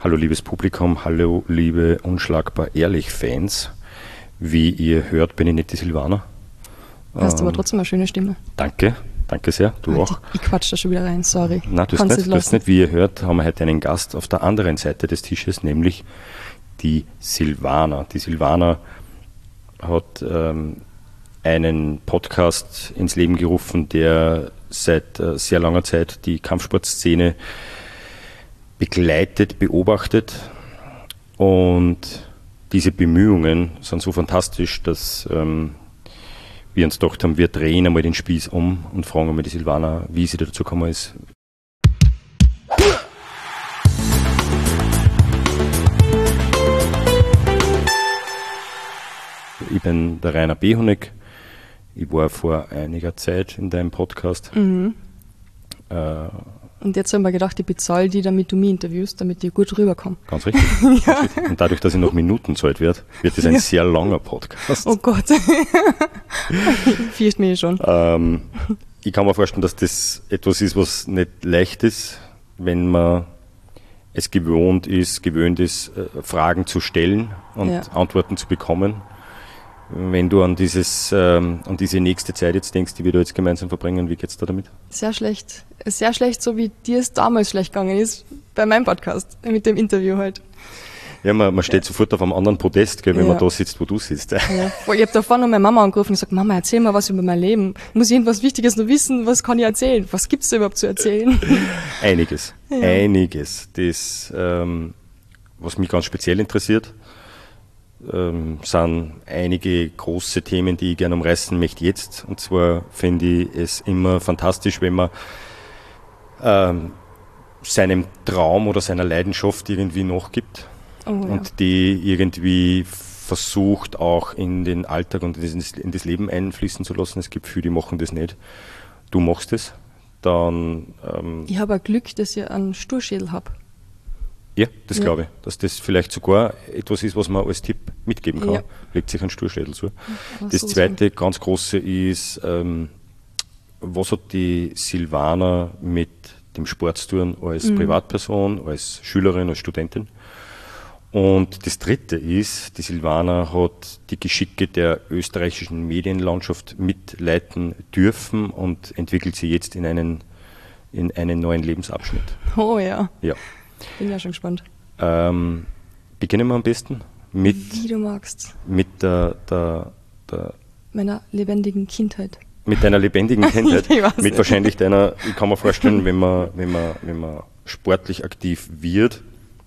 Hallo liebes Publikum, hallo liebe Unschlagbar Ehrlich-Fans. Wie ihr hört, bin ich nicht die Silvana. Hast aber trotzdem eine schöne Stimme. Danke sehr, du auch. Ich quatsch da schon wieder rein, sorry. Nein, du hast nicht. Wie ihr hört, haben wir heute einen Gast auf der anderen Seite des Tisches, nämlich die Silvana. Die Silvana hat einen Podcast ins Leben gerufen, der seit sehr langer Zeit die Kampfsportszene begleitet, beobachtet, und diese Bemühungen sind so fantastisch, dass wir uns gedacht haben, wir drehen einmal den Spieß um und fragen einmal die Silvana, wie sie dazu gekommen ist. Ich bin der Rainer Behonig. Ich war vor einiger Zeit in deinem Podcast. Mhm. Und jetzt haben wir gedacht, ich bezahle die, damit du mich interviewst, damit ich gut rüberkomme. Ganz richtig. Ja. Ganz richtig. Und dadurch, dass ich noch Minuten zahlt wird das ein sehr langer Podcast. Oh Gott. Fürcht mich schon. Ich kann mir vorstellen, dass das etwas ist, was nicht leicht ist, wenn man es gewöhnt ist, Fragen zu stellen und Antworten zu bekommen. Wenn du an diese nächste Zeit jetzt denkst, die wir da jetzt gemeinsam verbringen, wie geht's da damit? Sehr schlecht. Sehr schlecht, so wie dir es damals schlecht gegangen ist, bei meinem Podcast, mit dem Interview halt. Ja, man steht sofort auf einem anderen Podest, gell, wenn man da sitzt, wo du sitzt. Ja. Ich habe davor noch meine Mama angerufen und gesagt, Mama, erzähl mal was über mein Leben. Muss ich irgendwas Wichtiges noch wissen? Was kann ich erzählen? Was gibt's da überhaupt zu erzählen? Einiges. Das, was mich ganz speziell interessiert, sind einige große Themen, die ich gerne umreißen möchte jetzt. Und zwar finde ich es immer fantastisch, wenn man seinem Traum oder seiner Leidenschaft irgendwie nachgibt und die irgendwie versucht auch in den Alltag und in das Leben einfließen zu lassen. Es gibt viele, die machen das nicht. Du machst es. Dann ich habe ein Glück, dass ich einen Sturschädel habe. Ja, das glaube ich. Dass das vielleicht sogar etwas ist, was man als Tipp mitgeben kann. Ja. Legt sich ein Sturschädel zu. Das zweite ganz große ist, was hat die Silvana mit dem Sport zu tun als Privatperson, als Schülerin, als Studentin? Und das dritte ist, die Silvana hat die Geschicke der österreichischen Medienlandschaft mitleiten dürfen und entwickelt sie jetzt in einen neuen Lebensabschnitt. Oh ja. Ja. Bin ja schon gespannt. Beginnen wir am besten mit, wie du magst, mit meiner lebendigen Kindheit. Mit deiner lebendigen Kindheit, mit nicht. Wahrscheinlich deiner, ich kann mir vorstellen, wenn man sportlich aktiv wird,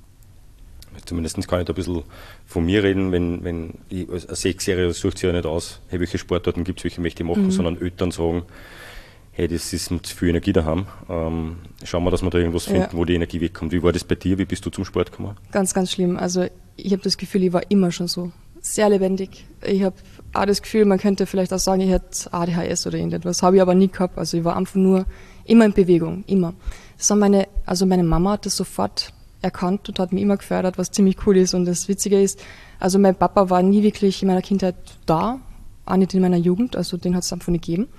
zumindest kann ich da ein bisschen von mir reden, wenn ich als 6-Jähriger sucht sich ja nicht aus, hey, welche Sportarten gibt es, welche möchte ich machen, sondern Eltern sagen, hey, das ist mit zu viel Energie daheim. Schauen wir, dass wir da irgendwas finden, wo die Energie wegkommt. Wie war das bei dir? Wie bist du zum Sport gekommen? Ganz, ganz schlimm. Also ich habe das Gefühl, ich war immer schon so. Sehr lebendig. Ich habe auch das Gefühl, man könnte vielleicht auch sagen, ich hätte ADHS oder irgendetwas. Habe ich aber nie gehabt. Also ich war einfach nur immer in Bewegung. Immer. Das war meine Mama hat das sofort erkannt und hat mich immer gefördert, was ziemlich cool ist. Und das Witzige ist, also mein Papa war nie wirklich in meiner Kindheit da. Auch nicht in meiner Jugend. Also den hat es einfach nicht gegeben.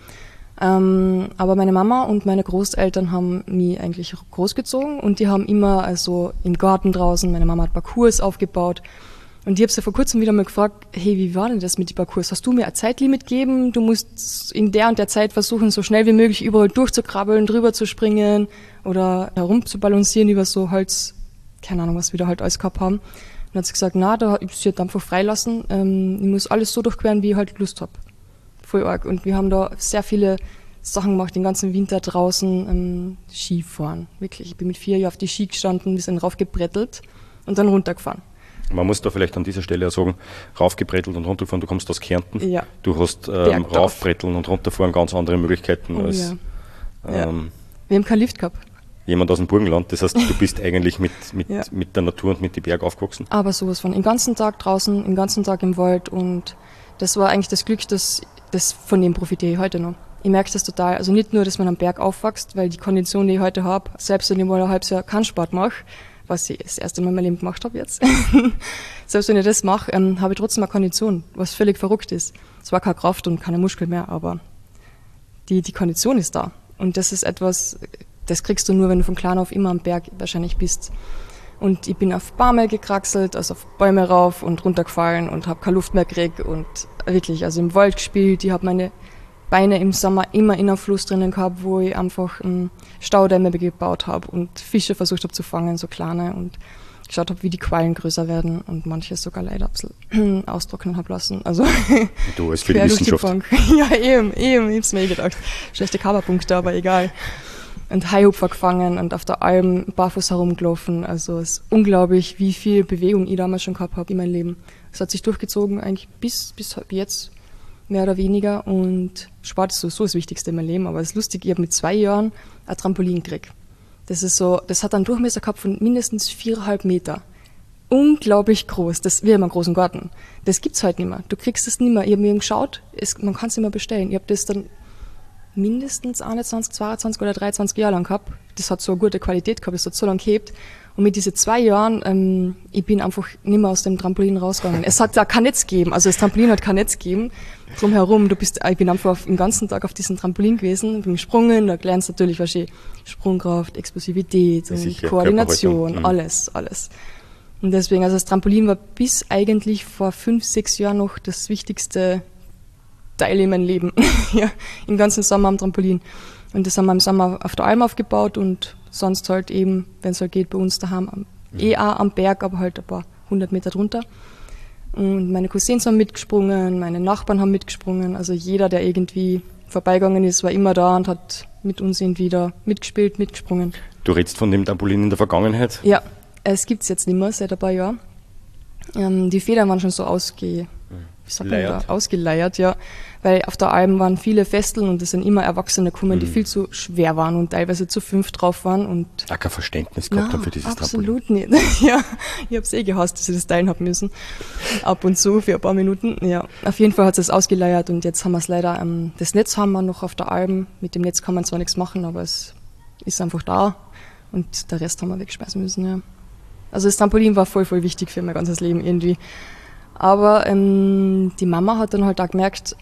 Aber meine Mama und meine Großeltern haben mich eigentlich großgezogen und die haben immer also im Garten draußen, meine Mama hat Parcours aufgebaut und ich habe sie vor kurzem wieder mal gefragt, hey, wie war denn das mit den Parcours? Hast du mir ein Zeitlimit gegeben? Du musst in der und der Zeit versuchen, so schnell wie möglich überall durchzukrabbeln, drüber zu springen oder herum zu balancieren über so Holz, keine Ahnung, was wir da halt alles gehabt haben. Dann hat sie gesagt, na, da ich sie halt einfach freilassen, ich muss alles so durchqueren, wie ich halt Lust habe. Voll arg. Und wir haben da sehr viele Sachen gemacht, den ganzen Winter draußen, Skifahren. Wirklich. Ich bin mit 4 Jahren auf die Ski gestanden, wir sind raufgebrettelt und dann runtergefahren. Man muss da vielleicht an dieser Stelle auch sagen, raufgebrettelt und runtergefahren, du kommst aus Kärnten. Ja. Du hast raufbretteln und runterfahren ganz andere Möglichkeiten als Wir haben keinen Lift gehabt. Jemand aus dem Burgenland. Das heißt, du bist eigentlich mit der Natur und mit den Bergen aufgewachsen. Aber sowas von. Den ganzen Tag draußen, den ganzen Tag im Wald und das war eigentlich das Glück, von dem profitiere ich heute noch. Ich merke das total. Also nicht nur, dass man am Berg aufwächst, weil die Kondition, die ich heute habe, selbst wenn ich mal ein halbes Jahr keinen Sport mache, was ich das erste Mal in meinem Leben gemacht habe jetzt, selbst wenn ich das mache, habe ich trotzdem eine Kondition, was völlig verrückt ist. Zwar keine Kraft und keine Muskeln mehr, aber die Kondition ist da. Und das ist etwas, das kriegst du nur, wenn du von klein auf immer am Berg wahrscheinlich bist. Und ich bin auf Bäume gekraxelt, also auf Bäume rauf und runtergefallen und habe keine Luft mehr gekriegt und wirklich, also im Wald gespielt. Ich habe meine Beine im Sommer immer in einem Fluss drinnen gehabt, wo ich einfach Staudämme gebaut habe und Fische versucht habe zu fangen, so kleine, und geschaut habe, wie die Quallen größer werden und manches sogar leider ein bisschen austrocknen habe lassen. Also du als für die Wissenschaft. Ja, eben, ich hab's mir gedacht. Schlechte Coverpunkte, aber egal. Und Haihupfer gefangen und auf der Alm barfuß herumgelaufen. Also es ist unglaublich, wie viel Bewegung ich damals schon gehabt habe in meinem Leben. Es hat sich durchgezogen eigentlich bis jetzt, mehr oder weniger. Und Sport ist so das Wichtigste in meinem Leben. Aber es ist lustig, ich habe mit 2 Jahren ein Trampolin gekriegt. Das hat einen Durchmesser gehabt von mindestens 4,5 Meter. Unglaublich groß. Das wie in einem großen Garten. Das gibt's halt nicht mehr. Du kriegst es nicht mehr. Ich habe mir geschaut, man kann es nicht mehr bestellen. Ich habe das dann mindestens 21, 22 oder 23 Jahre lang gehabt. Das hat so eine gute Qualität gehabt, das hat so lange gehabt. Und mit diesen 2 Jahren, ich bin einfach nicht mehr aus dem Trampolin rausgegangen. Es hat da kein Netz gegeben, also das Trampolin hat kein Netz gegeben. Drumherum, ich bin einfach den ganzen Tag auf diesem Trampolin gewesen, bin gesprungen, da lernst du natürlich Sprungkraft, Explosivität und Koordination, alles. Und deswegen, also das Trampolin war bis eigentlich vor 5, 6 Jahren noch das wichtigste Teil in meinem Leben. Ja, im ganzen Sommer am Trampolin. Und das haben wir im Sommer auf der Alm aufgebaut und sonst halt eben, wenn es halt geht, bei uns daheim auch am Berg, aber halt ein paar 100 Meter drunter. Und meine Cousins haben mitgesprungen, meine Nachbarn haben mitgesprungen. Also jeder, der irgendwie vorbeigegangen ist, war immer da und hat mit uns irgendwie da mitgespielt, mitgesprungen. Du redest von dem Trampolin in der Vergangenheit? Ja, es gibt es jetzt nicht mehr, seit ein paar Jahren. Die Federn waren schon so ausgeleiert, ja. Weil auf der Alm waren viele Festeln und es sind immer Erwachsene gekommen, die viel zu schwer waren und teilweise zu 5 drauf waren. Und auch kein Verständnis gehabt haben für dieses Trampolin. Absolut nicht. Ja, ich habe es gehasst, dass ich das teilen habe müssen. Ab und zu für ein paar Minuten. Ja, auf jeden Fall hat es ausgeleiert und jetzt haben wir es leider, das Netz haben wir noch auf der Alm. Mit dem Netz kann man zwar nichts machen, aber es ist einfach da und der Rest haben wir wegschmeißen müssen, ja. Also das Trampolin war voll wichtig für mein ganzes Leben irgendwie. Aber die Mama hat dann halt auch gemerkt,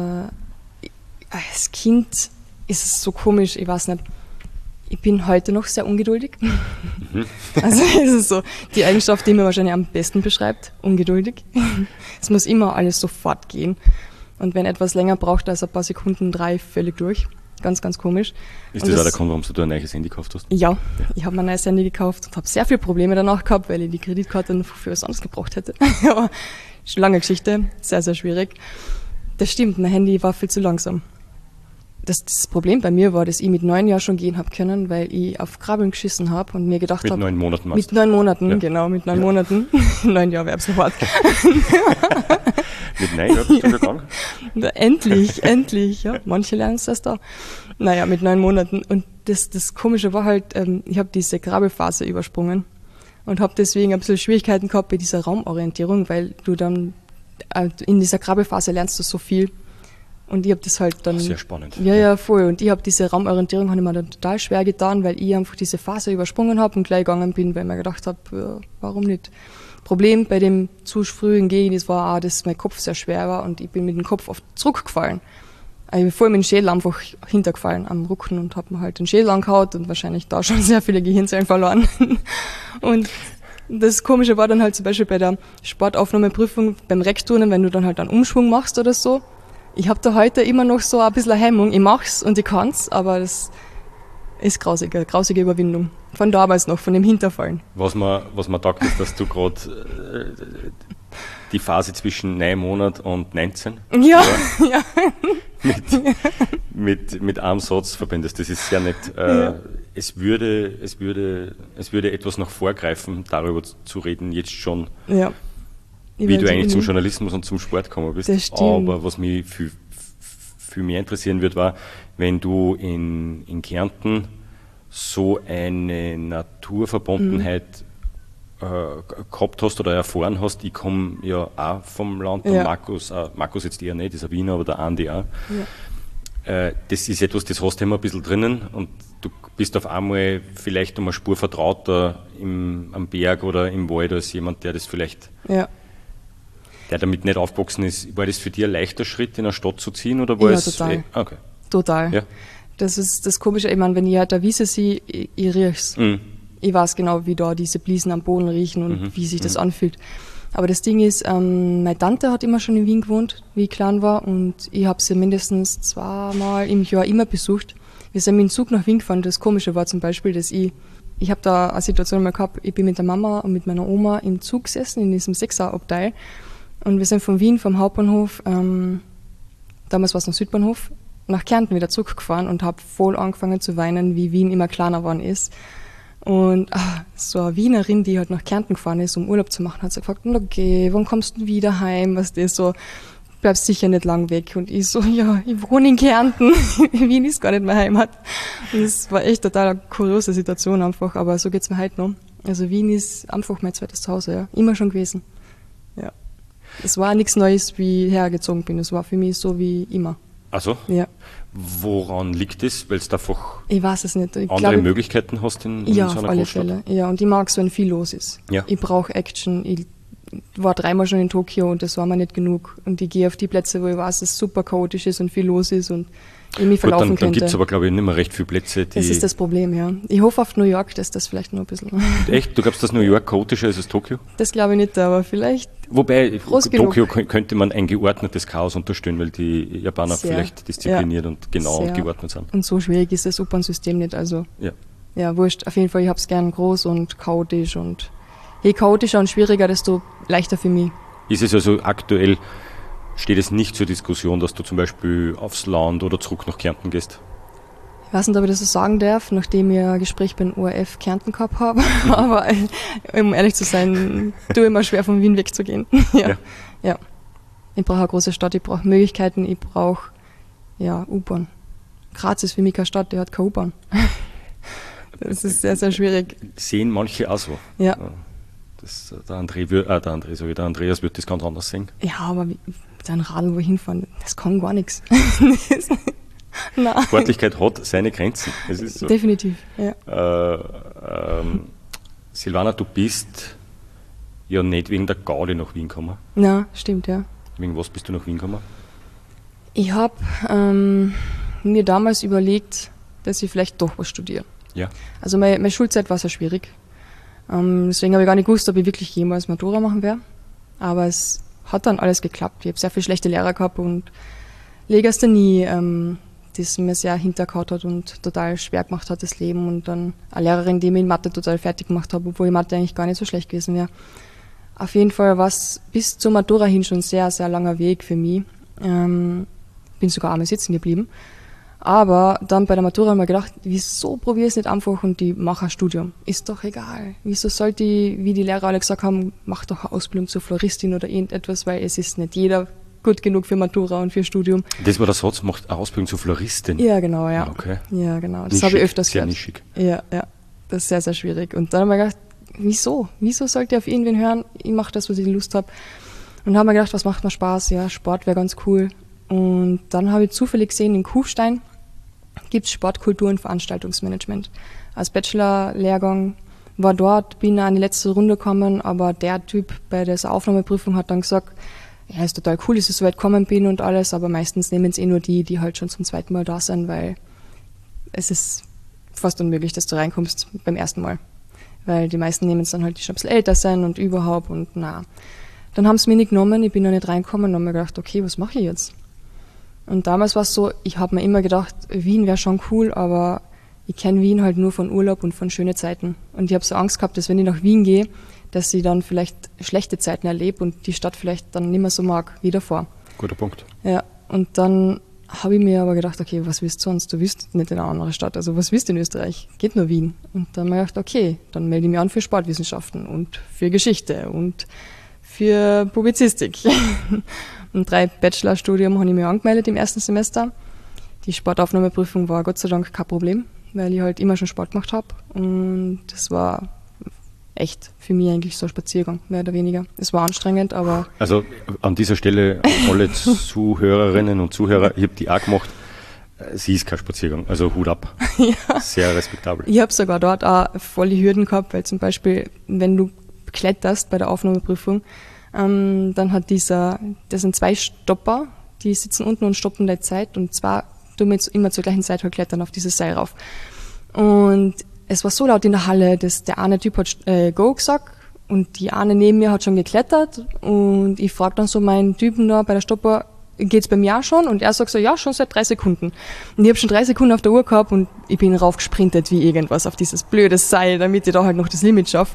als Kind ist es so komisch, ich weiß nicht, ich bin heute noch sehr ungeduldig. Also es ist so die Eigenschaft, die mir wahrscheinlich am besten beschreibt, ungeduldig. Es muss immer alles sofort gehen. Und wenn etwas länger braucht als ein paar Sekunden, 3 völlig durch. Ganz, ganz komisch. Ist das auch der Grund, warum du ein neues Handy gekauft hast? Ja, ich habe mir ein neues Handy gekauft und habe sehr viele Probleme danach gehabt, weil ich die Kreditkarte für was anderes gebraucht hätte. Aber lange Geschichte, sehr, sehr schwierig. Das stimmt, mein Handy war viel zu langsam. Das Problem bei mir war, dass ich mit 9 Jahren schon gehen habe können, weil ich auf Krabbeln geschissen habe und mir gedacht habe... Mit 9 Monaten machst du? Mit 9 Monaten, ja. Genau, mit 9 Monaten. 9 Jahre wäre es sofort. Mit 9 Jahren bist du gegangen? Endlich, ja. Manche lernen es erst da. Naja, mit 9 Monaten. Und das Komische war halt, ich habe diese Krabbelphase übersprungen und habe deswegen ein bisschen Schwierigkeiten gehabt bei dieser Raumorientierung, weil du dann in dieser Krabbelphase lernst du so viel. Und ich habe das halt dann... Sehr spannend. Ja, voll. Und ich habe diese Raumorientierung, habe ich mir dann total schwer getan, weil ich einfach diese Phase übersprungen habe und gleich gegangen bin, weil ich mir gedacht habe, ja, warum nicht? Problem bei dem zu frühen Gehen, das war auch, dass mein Kopf sehr schwer war und ich bin mit dem Kopf oft zurückgefallen. Ich bin voll mit dem Schädel einfach hintergefallen am Rücken und habe mir halt den Schädel angehaut und wahrscheinlich da schon sehr viele Gehirnzellen verloren. Und das Komische war dann halt zum Beispiel bei der Sportaufnahmeprüfung beim Reckturnen, wenn du dann halt einen Umschwung machst oder so. Ich habe da heute immer noch so ein bisschen eine Hemmung. Ich mach's und ich kann's, aber das ist grausige Überwindung. Von damals noch, von dem Hinterfallen. Was man taugt, ist, dass du gerade die Phase zwischen 9 Monaten und 19 ja. mit einem Satz verbindest. Das ist sehr nett. Es würde etwas noch vorgreifen, darüber zu reden, jetzt schon. Ja. Wie du eigentlich zum Journalismus und zum Sport gekommen bist. Das stimmt. Aber was mich viel mehr interessieren wird, war, wenn du in Kärnten so eine Naturverbundenheit gehabt hast oder erfahren hast. Ich komme ja auch vom Land, der Markus jetzt eher nicht, ist ein Wiener, aber der Andi auch. Ja. Das ist etwas, das hast du immer ein bisschen drinnen und du bist auf einmal vielleicht um eine Spur vertrauter am Berg oder im Wald als jemand, der das vielleicht... Ja. Der damit nicht aufgewachsen ist, war das für dich ein leichter Schritt, in eine Stadt zu ziehen? Oder war es total. Okay. Total. Ja. Das ist das Komische, ich meine, wenn ich halt eine Wiese sehe, ich riech's. Ich weiß genau, wie da diese Bliesen am Boden riechen und wie sich das anfühlt. Aber das Ding ist, meine Tante hat immer schon in Wien gewohnt, wie ich klein war, und ich habe sie mindestens 2-mal im Jahr immer besucht. Wir sind mit dem Zug nach Wien gefahren. Das Komische war zum Beispiel, dass ich habe da eine Situation mal gehabt, ich bin mit der Mama und mit meiner Oma im Zug gesessen, in diesem 6er-Abteil, und wir sind von Wien, vom Hauptbahnhof, damals war es noch Südbahnhof, nach Kärnten wieder zurückgefahren und habe voll angefangen zu weinen, wie Wien immer kleiner geworden ist. Und so eine Wienerin, die halt nach Kärnten gefahren ist, um Urlaub zu machen, hat sie gefragt, okay, wann kommst du wieder heim? Was das so, bleibst sicher nicht lang weg. Und ich so, ja, ich wohne in Kärnten. Wien ist gar nicht meine Heimat. Und das war echt total eine kuriose Situation einfach, aber so geht's mir heute noch. Also Wien ist einfach mein zweites Zuhause, ja. Immer schon gewesen. Ja. Es war nichts Neues, wie ich hergezogen bin. Es war für mich so wie immer. Ach so? Ja. Woran liegt es? Weil du einfach ich weiß es nicht. andere Möglichkeiten hast in ja, so einer auf alle Großstadt? Fälle. Ja, und ich mag es, wenn viel los ist. Ja. Ich brauche Action. Ich war 3-mal schon in Tokio und das war mir nicht genug. Und ich gehe auf die Plätze, wo ich weiß, dass es super chaotisch ist und viel los ist und ich mich verlaufen Dann könnte. gibt es aber, glaube ich, nicht mehr recht viele Plätze, die... Das ist das Problem, ja. Ich hoffe auf New York, dass das vielleicht noch ein bisschen... Echt? Du glaubst, dass New York chaotischer ist als Tokio? Das glaube ich nicht, aber vielleicht... Wobei, groß Tokio genug. könnte man ein geordnetes Chaos unterstellen, weil die Japaner Sehr. vielleicht diszipliniert und genau Sehr. und geordnet sind. Und so schwierig ist das U-Bahn-System nicht, also... Ja. Ja, wurscht. Auf jeden Fall, ich hab's gern groß und chaotisch und je chaotischer und schwieriger, desto leichter für mich. Ist es also aktuell, steht es nicht zur Diskussion, dass du zum Beispiel aufs Land oder zurück nach Kärnten gehst? Ich weiß nicht, ob ich das so sagen darf, nachdem ich ein Gespräch beim ORF Kärnten gehabt habe, aber um ehrlich zu sein, tue ich mir schwer, von Wien wegzugehen. Ja. Ich brauche eine große Stadt, ich brauche Möglichkeiten, ich brauche U-Bahn. Graz ist für mich keine Stadt, die hat keine U-Bahn. Das ist sehr, sehr schwierig. Sehen manche auch so. Ja. Der Andreas wird das ganz anders sehen. Ja, aber ein Radl wohin fahren, das kann gar nichts. Nein. Sportlichkeit hat seine Grenzen. Es ist so. Definitiv, ja. Silvana, du bist ja nicht wegen der Gaudi nach Wien gekommen. Na, stimmt, ja. Wegen was bist du nach Wien gekommen? Ich habe mir damals überlegt, dass ich vielleicht doch was studiere. Ja. Also meine Schulzeit war sehr schwierig. Deswegen habe ich gar nicht gewusst, ob ich wirklich jemals Matura machen werde. Aber es hat dann alles geklappt. Ich habe sehr viele schlechte Lehrer gehabt und Legasthenie, das mir sehr hintergehauen hat und total schwer gemacht hat, das Leben. Und dann eine Lehrerin, die mich in Mathe total fertig gemacht hat, obwohl Mathe eigentlich gar nicht so schlecht gewesen wäre. Auf jeden Fall war es bis zur Matura hin schon sehr, sehr langer Weg für mich. Bin sogar einmal sitzen geblieben. Aber dann bei der Matura habe ich mir gedacht, wieso probiere ich es nicht einfach und ich mache ein Studium? Ist doch egal. Wieso sollte ich, wie die Lehrer alle gesagt haben, mach doch eine Ausbildung zur Floristin oder irgendetwas, weil es ist nicht jeder gut genug für Matura und für Studium. Das war der Satz, macht eine Ausbildung zur Floristin? Ja, genau, ja. Okay. Ja, genau. Das habe ich öfters sehr gehört. nischig. Ja. Das ist sehr, sehr schwierig. Und dann habe ich mir gedacht, wieso? Wieso sollte ich auf irgendwen hören? Ich mache das, was ich Lust habe. Und habe mir gedacht, was macht mir Spaß? Ja, Sport wäre ganz cool. Und dann habe ich zufällig gesehen, in Kufstein gibt es Sportkultur und Veranstaltungsmanagement. Als Bachelor-Lehrgang war dort, bin an die letzte Runde gekommen, aber der Typ bei dieser Aufnahmeprüfung hat dann gesagt, ja, ist total cool, dass ich so weit gekommen bin und alles, aber meistens nehmen es nur die halt schon zum zweiten Mal da sind, weil es ist fast unmöglich, dass du reinkommst beim ersten Mal. Weil die meisten nehmen es dann halt, die schon ein bisschen älter sind und überhaupt und na. Dann haben sie mich nicht genommen, ich bin da nicht reingekommen und habe mir gedacht, okay, was mache ich jetzt? Und damals war es so, ich habe mir immer gedacht, Wien wäre schon cool, aber ich kenne Wien halt nur von Urlaub und von schönen Zeiten. Und ich habe so Angst gehabt, dass wenn ich nach Wien gehe, dass ich dann vielleicht schlechte Zeiten erlebe und die Stadt vielleicht dann nicht mehr so mag wie davor. Guter Punkt. Ja, und dann habe ich mir aber gedacht, okay, was willst du sonst? Du willst nicht in eine andere Stadt, also was willst du in Österreich? Geht nur Wien. Und dann habe ich gedacht, okay, dann melde ich mich an für Sportwissenschaften und für Geschichte und für Publizistik. Und 3 Bachelorstudium habe ich mich angemeldet im ersten Semester. Die Sportaufnahmeprüfung war Gott sei Dank kein Problem, weil ich halt immer schon Sport gemacht habe. Und das war echt für mich eigentlich so ein Spaziergang, mehr oder weniger. Es war anstrengend, aber... Also an dieser Stelle alle Zuhörerinnen und Zuhörer, ich habe die auch gemacht. Sie ist kein Spaziergang, also Hut ab. Ja. Sehr respektabel. Ich habe sogar dort auch voll die Hürden gehabt, weil zum Beispiel, wenn du kletterst bei der Aufnahmeprüfung, dann hat das sind 2 Stopper, die sitzen unten und stoppen die Zeit und zwar tun wir jetzt immer zur gleichen Zeit halt klettern auf dieses Seil rauf. Und es war so laut in der Halle, dass der eine Typ hat Go gesagt und die eine neben mir hat schon geklettert und ich frage dann so meinen Typen da bei der Stopper, geht's bei mir auch schon? Und er sagt so, ja, schon seit 3 Sekunden. Und ich habe schon 3 Sekunden auf der Uhr gehabt und ich bin raufgesprintet wie irgendwas auf dieses blöde Seil, damit ich da halt noch das Limit schaffe.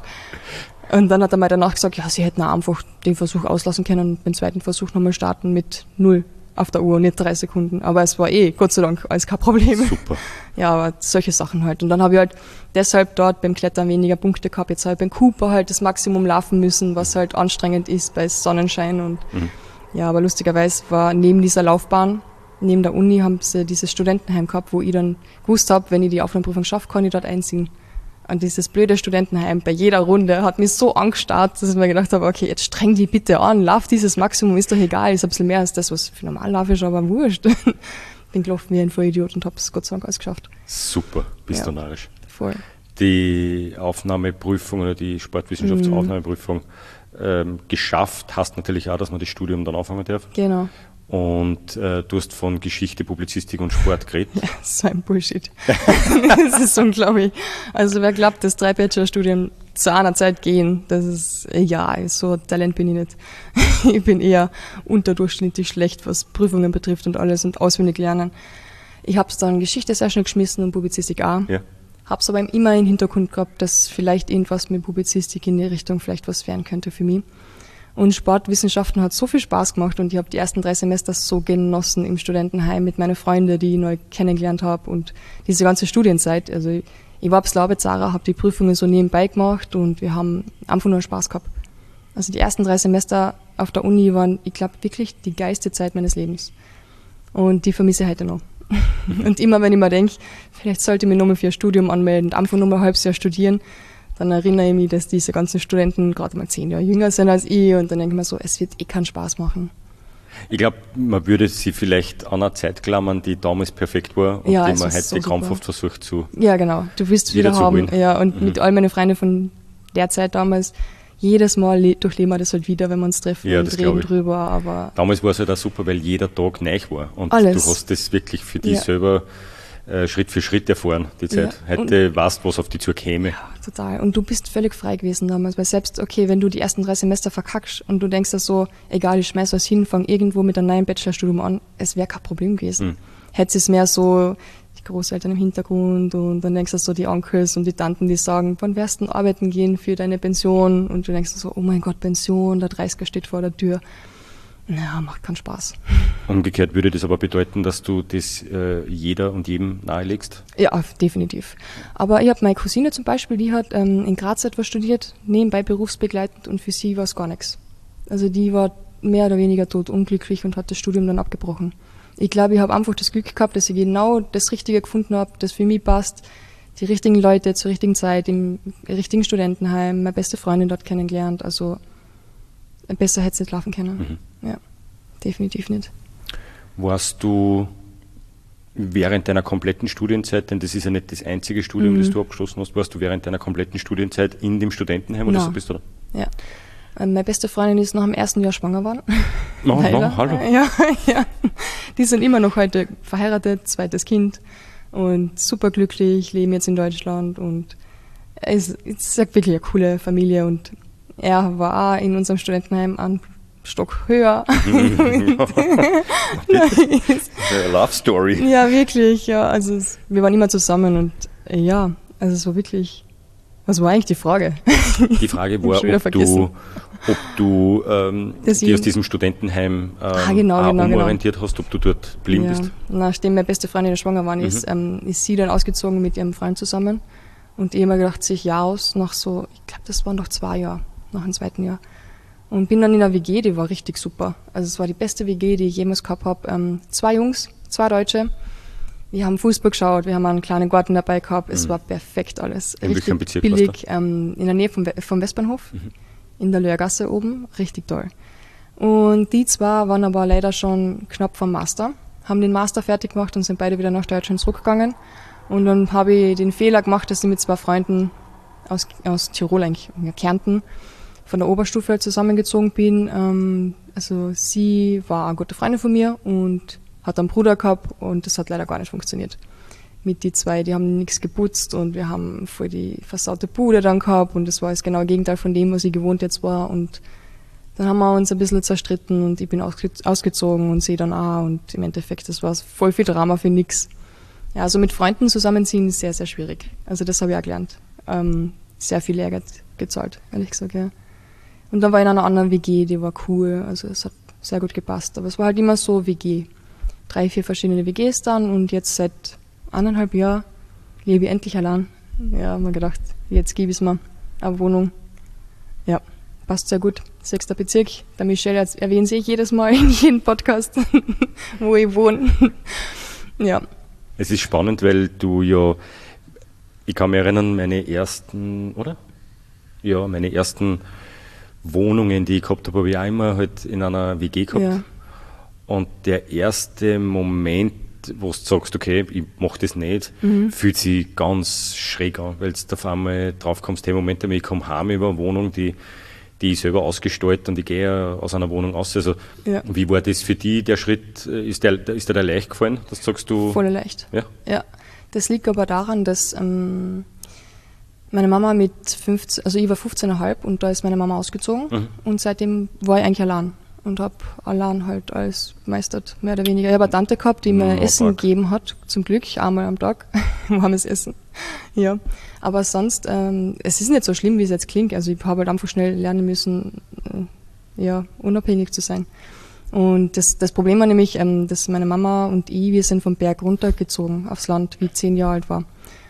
Und dann hat er mir danach gesagt, ja, sie hätten auch einfach den Versuch auslassen können und den zweiten Versuch nochmal starten mit 0 auf der Uhr und nicht 3 Sekunden. Aber es war Gott sei Dank, alles kein Problem. Super. Ja, aber solche Sachen halt. Und dann habe ich halt deshalb dort beim Klettern weniger Punkte gehabt. Jetzt habe ich beim Cooper halt das Maximum laufen müssen, was halt anstrengend ist bei Sonnenschein. Und ja, aber lustigerweise war neben dieser Laufbahn, neben der Uni, haben sie dieses Studentenheim gehabt, wo ich dann gewusst habe, wenn ich die Aufnahmeprüfung schaffe, kann ich dort einziehen. Und dieses blöde Studentenheim bei jeder Runde hat mich so angestarrt, dass ich mir gedacht habe, okay, jetzt streng die bitte an, lauf dieses Maximum, ist doch egal, ist ein bisschen mehr als das, was für normal lauf ist, aber wurscht. Bin gelaufen wie ein Vollidiot und habe es Gott sei Dank alles geschafft. Super, bist du narrisch. Voll. Die Aufnahmeprüfung oder die Sportwissenschaftsaufnahmeprüfung geschafft hast natürlich auch, dass man das Studium dann anfangen darf. Genau. Und du hast von Geschichte, Publizistik und Sport geredet. Ja, so ein Bullshit. Das ist unglaublich. Also wer glaubt, dass 3 Bachelorstudien zu einer Zeit gehen, das ist, so Talent bin ich nicht. Ich bin eher unterdurchschnittlich schlecht, was Prüfungen betrifft und alles und auswendig lernen. Ich habe es dann Geschichte sehr schnell geschmissen und Publizistik auch. Ja. Habe es aber immer im Hintergrund gehabt, dass vielleicht irgendwas mit Publizistik in die Richtung vielleicht was werden könnte für mich. Und Sportwissenschaften hat so viel Spaß gemacht und ich habe die ersten 3 Semester so genossen im Studentenheim mit meinen Freunden, die ich neu kennengelernt habe und diese ganze Studienzeit. Also ich war ein bisschen Arbeitsarer, habe die Prüfungen so nebenbei gemacht und wir haben einfach nur Spaß gehabt. Also die ersten 3 Semester auf der Uni waren, ich glaube, wirklich die geilste Zeit meines Lebens. Und die vermisse ich heute noch. Und immer, wenn ich mir denke, vielleicht sollte ich mich nochmal für ein Studium anmelden und einfach nur mal ein halbes Jahr studieren, dann erinnere ich mich, dass diese ganzen Studenten gerade mal 10 Jahre jünger sind als ich und dann denke ich mir so, es wird keinen Spaß machen. Ich glaube, man würde sie vielleicht an einer Zeit klammern, die damals perfekt war und die man heute so krampfhaft versucht zu. Ja, genau. Du willst wieder haben. Ja, und mit all meinen Freunden von der Zeit damals, jedes Mal durchleben wir das halt wieder, wenn wir uns treffen und reden drüber. Aber damals war es halt auch super, weil jeder Tag neu war und alles. Du hast das wirklich für dich selber Schritt für Schritt erfahren, die Zeit. Ja, heute weißt du, was auf dich zukäme. Ja, total. Und du bist völlig frei gewesen damals, weil selbst, okay, wenn du die ersten 3 Semester verkackst und du denkst da so, egal, ich schmeiß was hin, fang irgendwo mit einem neuen Bachelorstudium an, es wäre kein Problem gewesen. Hätte es mehr so die Großeltern im Hintergrund und dann denkst du so die Onkels und die Tanten, die sagen, wann wirst du denn arbeiten gehen für deine Pension? Und du denkst so, oh mein Gott, Pension, der 30er steht vor der Tür. Ja, macht keinen Spaß. Umgekehrt würde das aber bedeuten, dass du das jeder und jedem nahelegst? Ja, definitiv. Aber ich habe meine Cousine zum Beispiel, die hat in Graz etwas studiert, nebenbei berufsbegleitend und für sie war es gar nichts. Also die war mehr oder weniger totunglücklich und hat das Studium dann abgebrochen. Ich glaube, ich habe einfach das Glück gehabt, dass ich genau das Richtige gefunden habe, das für mich passt, die richtigen Leute zur richtigen Zeit, im richtigen Studentenheim, meine beste Freundin dort kennengelernt, also besser hätte es nicht laufen können. Ja, definitiv nicht. Warst du während deiner kompletten Studienzeit, denn das ist ja nicht das einzige Studium, das du abgeschlossen hast, warst du während deiner kompletten Studienzeit in dem Studentenheim oder so bist du da? Ja. Meine beste Freundin ist nach dem ersten Jahr schwanger geworden. No, hallo. Ja. Die sind immer noch heute verheiratet, 2. Kind und super glücklich, leben jetzt in Deutschland und es ist wirklich eine coole Familie und er war auch in unserem Studentenheim einen Stock höher. Love Story. Ja, wirklich. Ja, also wir waren immer zusammen und ja, also es war wirklich. Was war eigentlich die Frage? Die Frage war, ob du dich aus diesem Studentenheim umorientiert hast, ob du dort blieben bist. Nachdem meine beste Freundin schwanger war, ist sie dann ausgezogen mit ihrem Freund zusammen. Und ich habe mir gedacht, 6 Jahre aus, nach so, ich glaube, das waren noch 2 Jahre, nach dem 2. Jahr. Und bin dann in einer WG, die war richtig super. Also es war die beste WG, die ich jemals gehabt habe. 2 Jungs, 2 Deutsche. Wir haben Fußball geschaut, wir haben einen kleinen Garten dabei gehabt. Es war perfekt alles. In welchem Bezirk billig, in der Nähe vom Westbahnhof, in der Löhrgasse oben. Richtig toll. Und die 2 waren aber leider schon knapp vom Master, haben den Master fertig gemacht und sind beide wieder nach Deutschland zurückgegangen. Und dann habe ich den Fehler gemacht, dass ich mit 2 Freunden aus Tirol, eigentlich Kärnten, von der Oberstufe halt zusammengezogen bin. Also sie war eine gute Freundin von mir und hat einen Bruder gehabt und das hat leider gar nicht funktioniert. mit die zwei, die haben nichts geputzt und wir haben voll die versaute Bude dann gehabt und das war das genaue Gegenteil von dem, was ich gewohnt jetzt war und dann haben wir uns ein bisschen zerstritten und ich bin ausgezogen und sie dann auch und im Endeffekt, das war voll viel Drama für nix. Ja, also mit Freunden zusammenziehen ist sehr, sehr schwierig. Also das habe ich auch gelernt. Sehr viel Lehrgeld gezahlt, ehrlich gesagt, ja. Und dann war ich in einer anderen WG, die war cool, also es hat sehr gut gepasst. Aber es war halt immer so WG. 3, 4 verschiedene WGs dann und jetzt seit 1,5 Jahren lebe ich endlich allein. Ja, hab mir gedacht, jetzt gebe ich es mir eine Wohnung. Ja, passt sehr gut. 6. Bezirk. Der Michelle erwähne ich jedes Mal in jedem Podcast, wo ich wohne. Ja. Es ist spannend, weil du ja, ich kann mich erinnern, meine ersten Wohnungen, die ich gehabt habe ich auch immer halt in einer WG gehabt. Ja. Und der erste Moment, wo du sagst, okay, ich mache das nicht, fühlt sich ganz schräg an, weil du auf einmal drauf kommst, hey, Moment, ich komme heim über eine Wohnung, die ich selber ausgestalte und ich gehe aus einer Wohnung raus. Also, Wie war das für dich, der Schritt? Ist dir da leicht gefallen? Das sagst du? Voll leicht. Ja. Das liegt aber daran, dass meine Mama mit 15, also ich war 15,5 und da ist meine Mama ausgezogen und seitdem war ich eigentlich allein und habe allein halt alles gemeistert, mehr oder weniger. Ich habe eine Tante gehabt, die mir Essen gegeben hat, zum Glück, einmal am Tag, warmes Essen. Ja, aber sonst, es ist nicht so schlimm, wie es jetzt klingt. Also ich habe halt einfach schnell lernen müssen, unabhängig zu sein. Und das Problem war nämlich, dass meine Mama und wir sind vom Berg runtergezogen aufs Land, wie ich 10 Jahre alt war.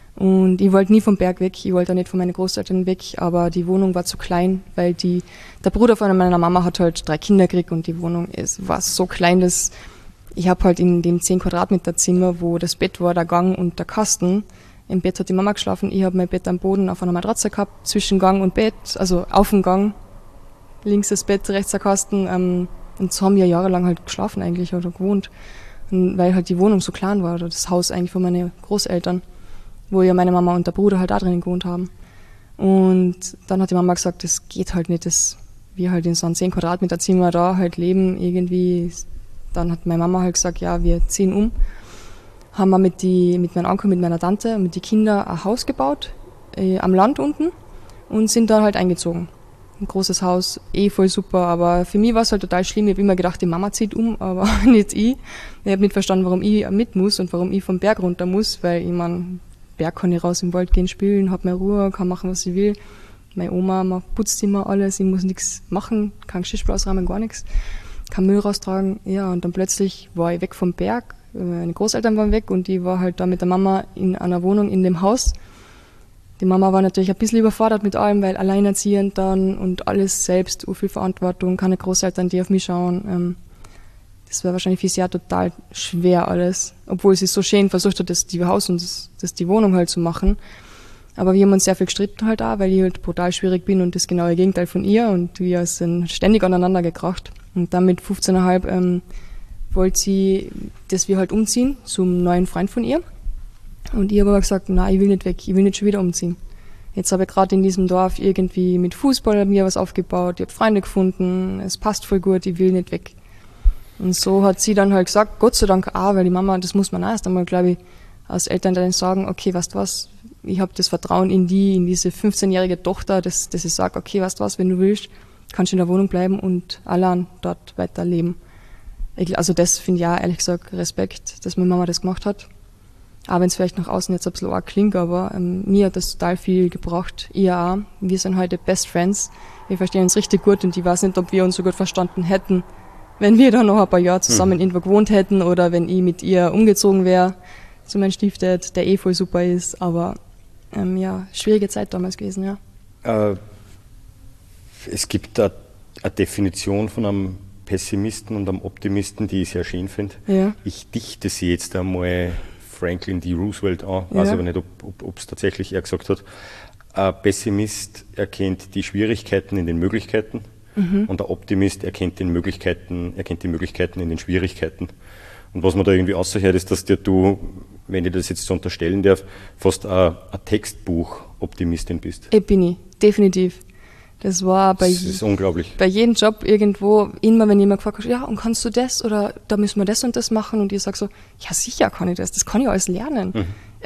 Und ich wollte nie vom Berg weg, ich wollte auch nicht von meinen Großeltern weg, aber die Wohnung war zu klein, weil der Bruder von meiner Mama hat halt 3 Kinder gekriegt und die Wohnung war so klein, dass ich habe halt in dem 10 Quadratmeter Zimmer, wo das Bett war, der Gang und der Kasten. Im Bett hat die Mama geschlafen, ich habe mein Bett am Boden auf einer Matratze gehabt, zwischen Gang und Bett, also auf dem Gang, links das Bett, rechts der Kasten. Und so haben wir jahrelang halt geschlafen eigentlich oder gewohnt, weil halt die Wohnung so klein war oder das Haus eigentlich von meinen Großeltern, wo ja meine Mama und der Bruder halt auch drinnen gewohnt haben. Und dann hat die Mama gesagt, das geht halt nicht, dass wir halt in so einem 10 Quadratmeter Zimmer da halt leben irgendwie. Dann hat meine Mama halt gesagt, ja, wir ziehen um. Haben wir mit meinem Onkel, mit meiner Tante und mit den Kindern ein Haus gebaut, am Land unten und sind da halt eingezogen. Ein großes Haus, voll super, aber für mich war es halt total schlimm. Ich habe immer gedacht, die Mama zieht um, aber nicht ich. Ich habe nicht verstanden, warum ich mit muss und warum ich vom Berg runter muss, weil ich meine, Berg kann ich raus im Wald gehen, spielen, hab mehr Ruhe, kann machen, was ich will. Meine Oma putzt immer alles, ich muss nichts machen, kein Geschirrspüler ausräumen, gar nichts, kein Müll raustragen. Ja, und dann plötzlich war ich weg vom Berg, meine Großeltern waren weg und ich war halt da mit der Mama in einer Wohnung in dem Haus. Die Mama war natürlich ein bisschen überfordert mit allem, weil alleinerziehend dann und alles selbst, viel Verantwortung, keine Großeltern, die auf mich schauen. Das war wahrscheinlich für sie ja total schwer alles, obwohl sie so schön versucht hat, das die Haus und die Wohnung halt zu machen. Aber wir haben uns sehr viel gestritten halt auch, weil ich halt brutal schwierig bin und das genaue Gegenteil von ihr und wir sind ständig aneinander gekracht. Und dann mit 15,5 wollte sie, dass wir halt umziehen zum neuen Freund von ihr. Und ich habe aber gesagt, nein, ich will nicht weg, ich will nicht schon wieder umziehen. Jetzt habe ich gerade in diesem Dorf irgendwie mit Fußball mir was aufgebaut, ich habe Freunde gefunden, es passt voll gut, ich will nicht weg. Und so hat sie dann halt gesagt, Gott sei Dank auch, weil die Mama, das muss man auch erst einmal, glaube ich, als Eltern dann sagen, okay, weißt du was, ich habe das Vertrauen in diese 15-jährige Tochter, dass ich sage, okay, weißt du was, wenn du willst, kannst du in der Wohnung bleiben und allein dort weiterleben. Also das finde ich auch, ehrlich gesagt, Respekt, dass meine Mama das gemacht hat. Auch wenn es vielleicht nach außen jetzt ein bisschen arg klingt, aber mir hat das total viel gebracht. Ihr auch. Wir sind heute Best Friends. Wir verstehen uns richtig gut und ich weiß nicht, ob wir uns so gut verstanden hätten, wenn wir da noch ein paar Jahre zusammen irgendwo gewohnt hätten oder wenn ich mit ihr umgezogen wäre zu meinem Stiefdad, der voll super ist. Aber schwierige Zeit damals gewesen, ja. Es gibt eine Definition von einem Pessimisten und einem Optimisten, die ich sehr schön finde. Ja. Ich dichte sie jetzt einmal Franklin D. Roosevelt an, Ja. weiß aber nicht, ob es tatsächlich er gesagt hat. Ein Pessimist erkennt die Schwierigkeiten in den Möglichkeiten und der Optimist erkennt die Möglichkeiten in den Schwierigkeiten. Und was man da irgendwie aushört, ist, dass du, wenn ich das jetzt so unterstellen darf, fast ein Textbuch-Optimistin bist. Bin ich, definitiv. Das war Das ist unglaublich. bei jedem Job irgendwo, immer wenn jemand gefragt hat, ja, und kannst du das oder da müssen wir das und das machen und ich sage so, ja sicher kann ich das kann ich alles lernen.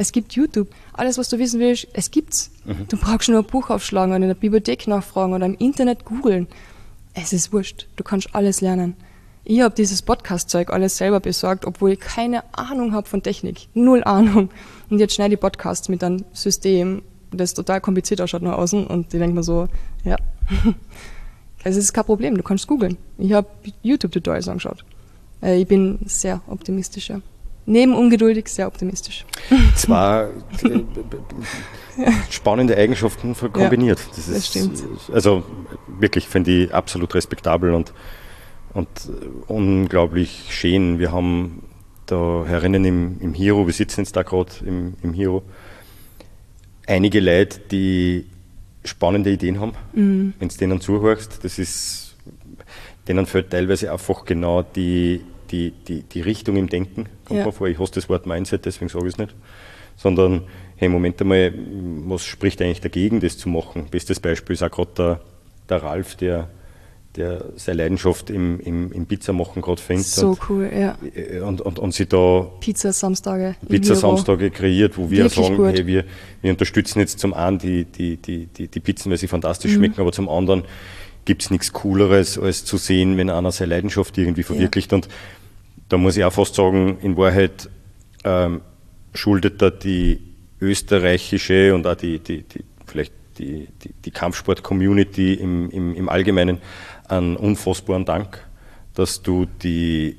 Es gibt YouTube. Alles, was du wissen willst, es gibt's. Du brauchst nur ein Buch aufschlagen oder in der Bibliothek nachfragen oder im Internet googeln. Es ist wurscht. Du kannst alles lernen. Ich habe dieses Podcast-Zeug alles selber besorgt, obwohl ich keine Ahnung habe von Technik. 0 Ahnung. Und jetzt schneide ich Podcasts mit einem System, das total kompliziert ausschaut nach außen. Und ich denke mir so, ja, es ist kein Problem, du kannst googeln. Ich habe YouTube-Tutorials angeschaut. Ich bin sehr optimistisch. Neben ungeduldig sehr optimistisch. Zwei spannende Eigenschaften kombiniert. Ja, das stimmt. Also wirklich finde ich absolut respektabel und unglaublich schön. Wir haben da herinnen im Hero, wir sitzen jetzt da gerade im Hero, einige Leute, die spannende Ideen haben, wenn du denen zuhörst. Denen fehlt teilweise einfach genau die Richtung im Denken, kommt mir vor. Ich hasse das Wort Mindset, deswegen sage ich es nicht. Sondern, hey, Moment einmal, was spricht eigentlich dagegen, das zu machen? Bestes Beispiel ist auch gerade der Ralf, der seine Leidenschaft im Pizza-Machen gerade fängt. So cool, ja. Und sie da Pizza-Samstage kreiert, wo wir wirklich sagen, gut. hey, wir unterstützen jetzt zum einen die Pizzen, weil sie fantastisch schmecken, aber zum anderen gibt es nichts Cooleres, als zu sehen, wenn einer seine Leidenschaft irgendwie verwirklicht. Und da muss ich auch fast sagen, in Wahrheit schuldet da die österreichische und auch vielleicht die Kampfsport-Community im Allgemeinen einen unfassbaren Dank, dass du die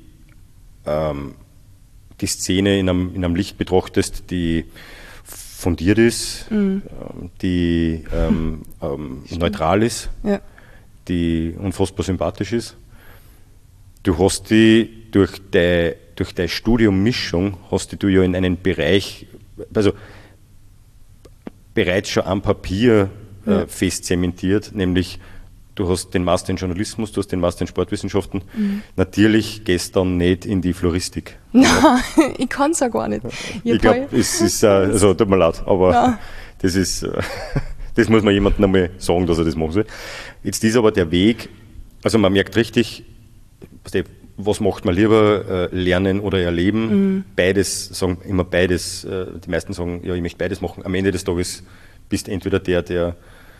Szene in einem Licht betrachtest, die fundiert ist, die neutral ist, die unfassbar sympathisch ist. Du hast die durch deine Studiummischung hast du ja in einen Bereich, also bereits schon am Papier fest zementiert, nämlich du hast den Master in Journalismus, du hast den Master in Sportwissenschaften. Natürlich gehst dann nicht in die Floristik. Nein, ich kann es ja gar nicht. Ich glaube, es ist, also tut mir leid, aber das ist, das muss man jemandem einmal sagen, dass er das machen soll. Jetzt ist aber der Weg, also man merkt richtig, was macht man lieber, lernen oder erleben? Beides, sagen immer beides, die meisten sagen, ja, ich möchte beides machen. Am Ende des Tages bist du entweder der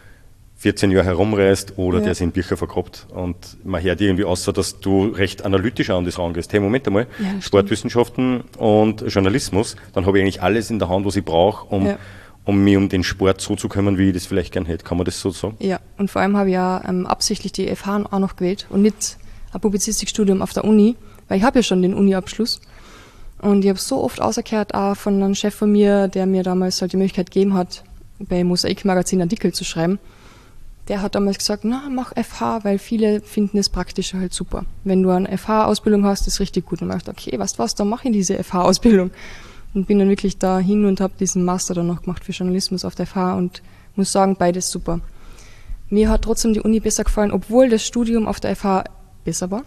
14 Jahre herumreist oder der sich in Bücher vergrabt. Und man hört irgendwie außer, dass du recht analytisch an das rangehst. Hey, Moment einmal, Sportwissenschaften und Journalismus, dann habe ich eigentlich alles in der Hand, was ich brauche, um mich um den Sport so zu kümmern, wie ich das vielleicht gern hätte. Kann man das so sagen? Ja, und vor allem habe ich ja absichtlich die FH auch noch gewählt und nicht ein Publizistikstudium auf der Uni, weil ich habe ja schon den Uni-Abschluss. Und ich habe so oft rausgehört, auch von einem Chef von mir, der mir damals halt die Möglichkeit gegeben hat, bei Mosaik-Magazin Artikel zu schreiben. Der hat damals gesagt, na, mach FH, weil viele finden das Praktische halt super. Wenn du eine FH-Ausbildung hast, ist richtig gut. Und ich dachte, okay, weißt du was, dann mache ich diese FH-Ausbildung. Und bin dann wirklich dahin und habe diesen Master dann noch gemacht für Journalismus auf der FH und muss sagen, beides super. Mir hat trotzdem die Uni besser gefallen, obwohl das Studium auf der FH besser war.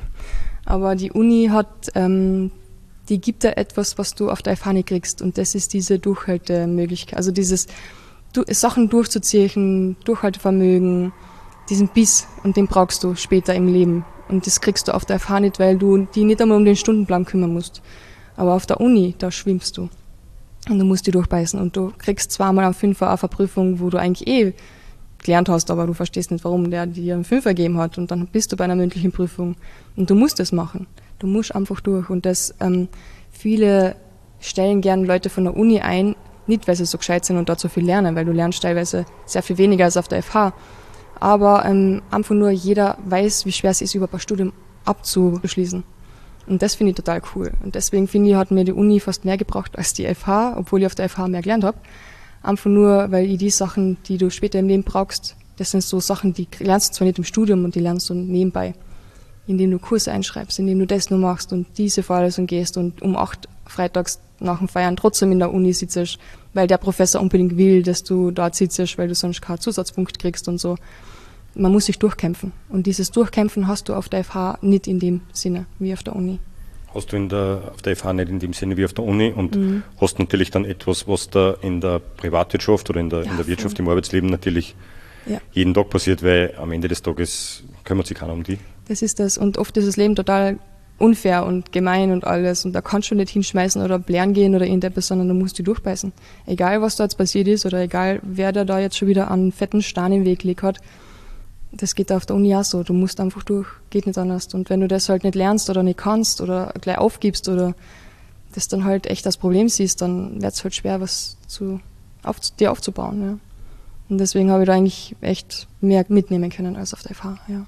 Aber die Uni hat, die gibt dir etwas, was du auf der FH nicht kriegst. Und das ist diese Durchhaltemöglichkeit. Also dieses Sachen durchzuziehen, Durchhaltevermögen, diesen Biss. Und den brauchst du später im Leben. Und das kriegst du auf der FH nicht, weil du die nicht einmal um den Stundenplan kümmern musst. Aber auf der Uni, da schwimmst du. Und du musst die durchbeißen. Und du kriegst zweimal am Fünfer auf eine Prüfung, wo du eigentlich gelernt hast, aber du verstehst nicht, warum der dir einen Fünfer gegeben hat. Und dann bist du bei einer mündlichen Prüfung. Und du musst das machen. Du musst einfach durch. Und das, viele stellen gern Leute von der Uni ein, nicht weil sie so gescheit sind und dort so viel lernen, weil du lernst teilweise sehr viel weniger als auf der FH. Aber einfach nur jeder weiß, wie schwer es ist, überhaupt ein Studium abzuschließen. Und das finde ich total cool. Und deswegen finde ich, hat mir die Uni fast mehr gebraucht als die FH, obwohl ich auf der FH mehr gelernt habe. Einfach nur, weil ich die Sachen, die du später im Leben brauchst, das sind so Sachen, die lernst du zwar nicht im Studium und die lernst du nebenbei, indem du Kurse einschreibst, indem du das nur machst und diese Vorlesung gehst und um 8 freitags nach dem Feiern trotzdem in der Uni sitzt, weil der Professor unbedingt will, dass du dort sitzt, weil du sonst keinen Zusatzpunkt kriegst und so. Man muss sich durchkämpfen. Und dieses Durchkämpfen hast du auf der FH nicht in dem Sinne wie auf der Uni. Hast du auf der FH nicht in dem Sinne wie auf der Uni und hast natürlich dann etwas, was da in der Privatwirtschaft oder in der Wirtschaft, im Arbeitsleben natürlich jeden Tag passiert, weil am Ende des Tages kümmert sich keiner um die. Das ist das. Und oft ist das Leben total unfair und gemein und alles und da kannst du nicht hinschmeißen oder blären gehen oder irgendetwas, sondern du musst dich durchbeißen. Egal, was da jetzt passiert ist oder egal, wer da jetzt schon wieder einen fetten Stein im Weg gelegt hat, das geht auf der Uni auch so. Du musst einfach durch, geht nicht anders. Und wenn du das halt nicht lernst oder nicht kannst oder gleich aufgibst oder das dann halt echt das Problem siehst, dann wird es halt schwer, was dir aufzubauen. Ja. Und deswegen habe ich da eigentlich echt mehr mitnehmen können als auf der FH. Ja.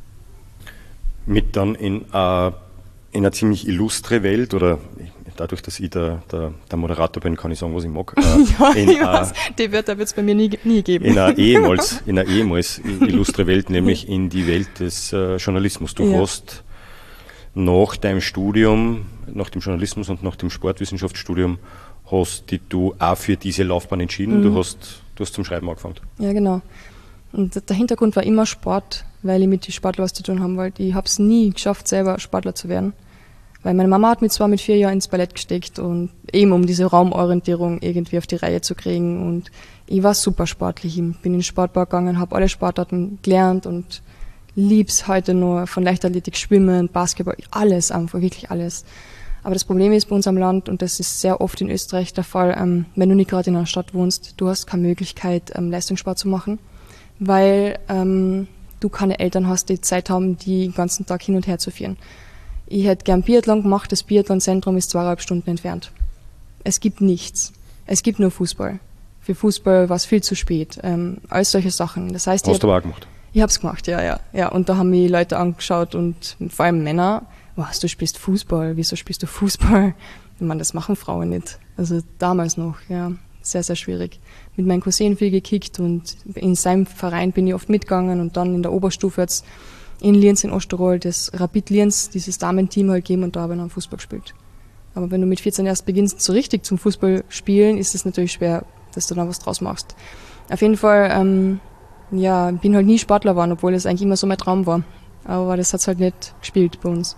Mit dann in einer ziemlich illustre Welt oder dadurch, dass ich der Moderator bin, kann ich sagen, was ich mag. Die Wörter wird es bei mir nie geben. In einer ehemals illustre Welt, nämlich in die Welt des Journalismus. Du hast nach deinem Studium, nach dem Journalismus und nach dem Sportwissenschaftsstudium, hast du auch für diese Laufbahn entschieden. Du hast zum Schreiben angefangen. Ja, genau. Und der Hintergrund war immer Sport, weil ich mit den Sportlern was zu tun haben wollte. Ich habe es nie geschafft, selber Sportler zu werden. Weil meine Mama hat mich zwar mit 4 Jahren ins Ballett gesteckt und eben um diese Raumorientierung irgendwie auf die Reihe zu kriegen. Und ich war super sportlich. Ich bin in den Sportbau gegangen, habe alle Sportarten gelernt und lieb's heute nur, von Leichtathletik, Schwimmen, Basketball, alles einfach, wirklich alles. Aber das Problem ist bei uns am Land, und das ist sehr oft in Österreich der Fall, wenn du nicht gerade in einer Stadt wohnst, du hast keine Möglichkeit, Leistungssport zu machen, weil du keine Eltern hast, die Zeit haben, die den ganzen Tag hin und her zu führen. Ich hätte gern Biathlon gemacht, das Biathlon-Zentrum ist 2,5 Stunden entfernt. Es gibt nichts. Es gibt nur Fußball. Für Fußball war es viel zu spät. All solche Sachen. Das heißt, hast du aber auch gemacht? Ich hab's gemacht, ja. Und da haben mich Leute angeschaut und vor allem Männer, was, du spielst Fußball, wieso spielst du Fußball? Ich meine, das machen Frauen nicht. Also damals noch, ja, sehr, sehr schwierig. Mit meinem Cousin viel gekickt und in seinem Verein bin ich oft mitgegangen und dann in der Oberstufe jetzt in Lienz in Osttirol das Rapid Lienz, dieses Damenteam halt gegeben und da habe ich dann Fußball gespielt. Aber wenn du mit 14 erst beginnst, so richtig zum Fußball spielen, ist es natürlich schwer, dass du dann was draus machst. Auf jeden Fall, bin halt nie Sportler geworden, obwohl das eigentlich immer so mein Traum war. Aber das hat's halt nicht gespielt bei uns.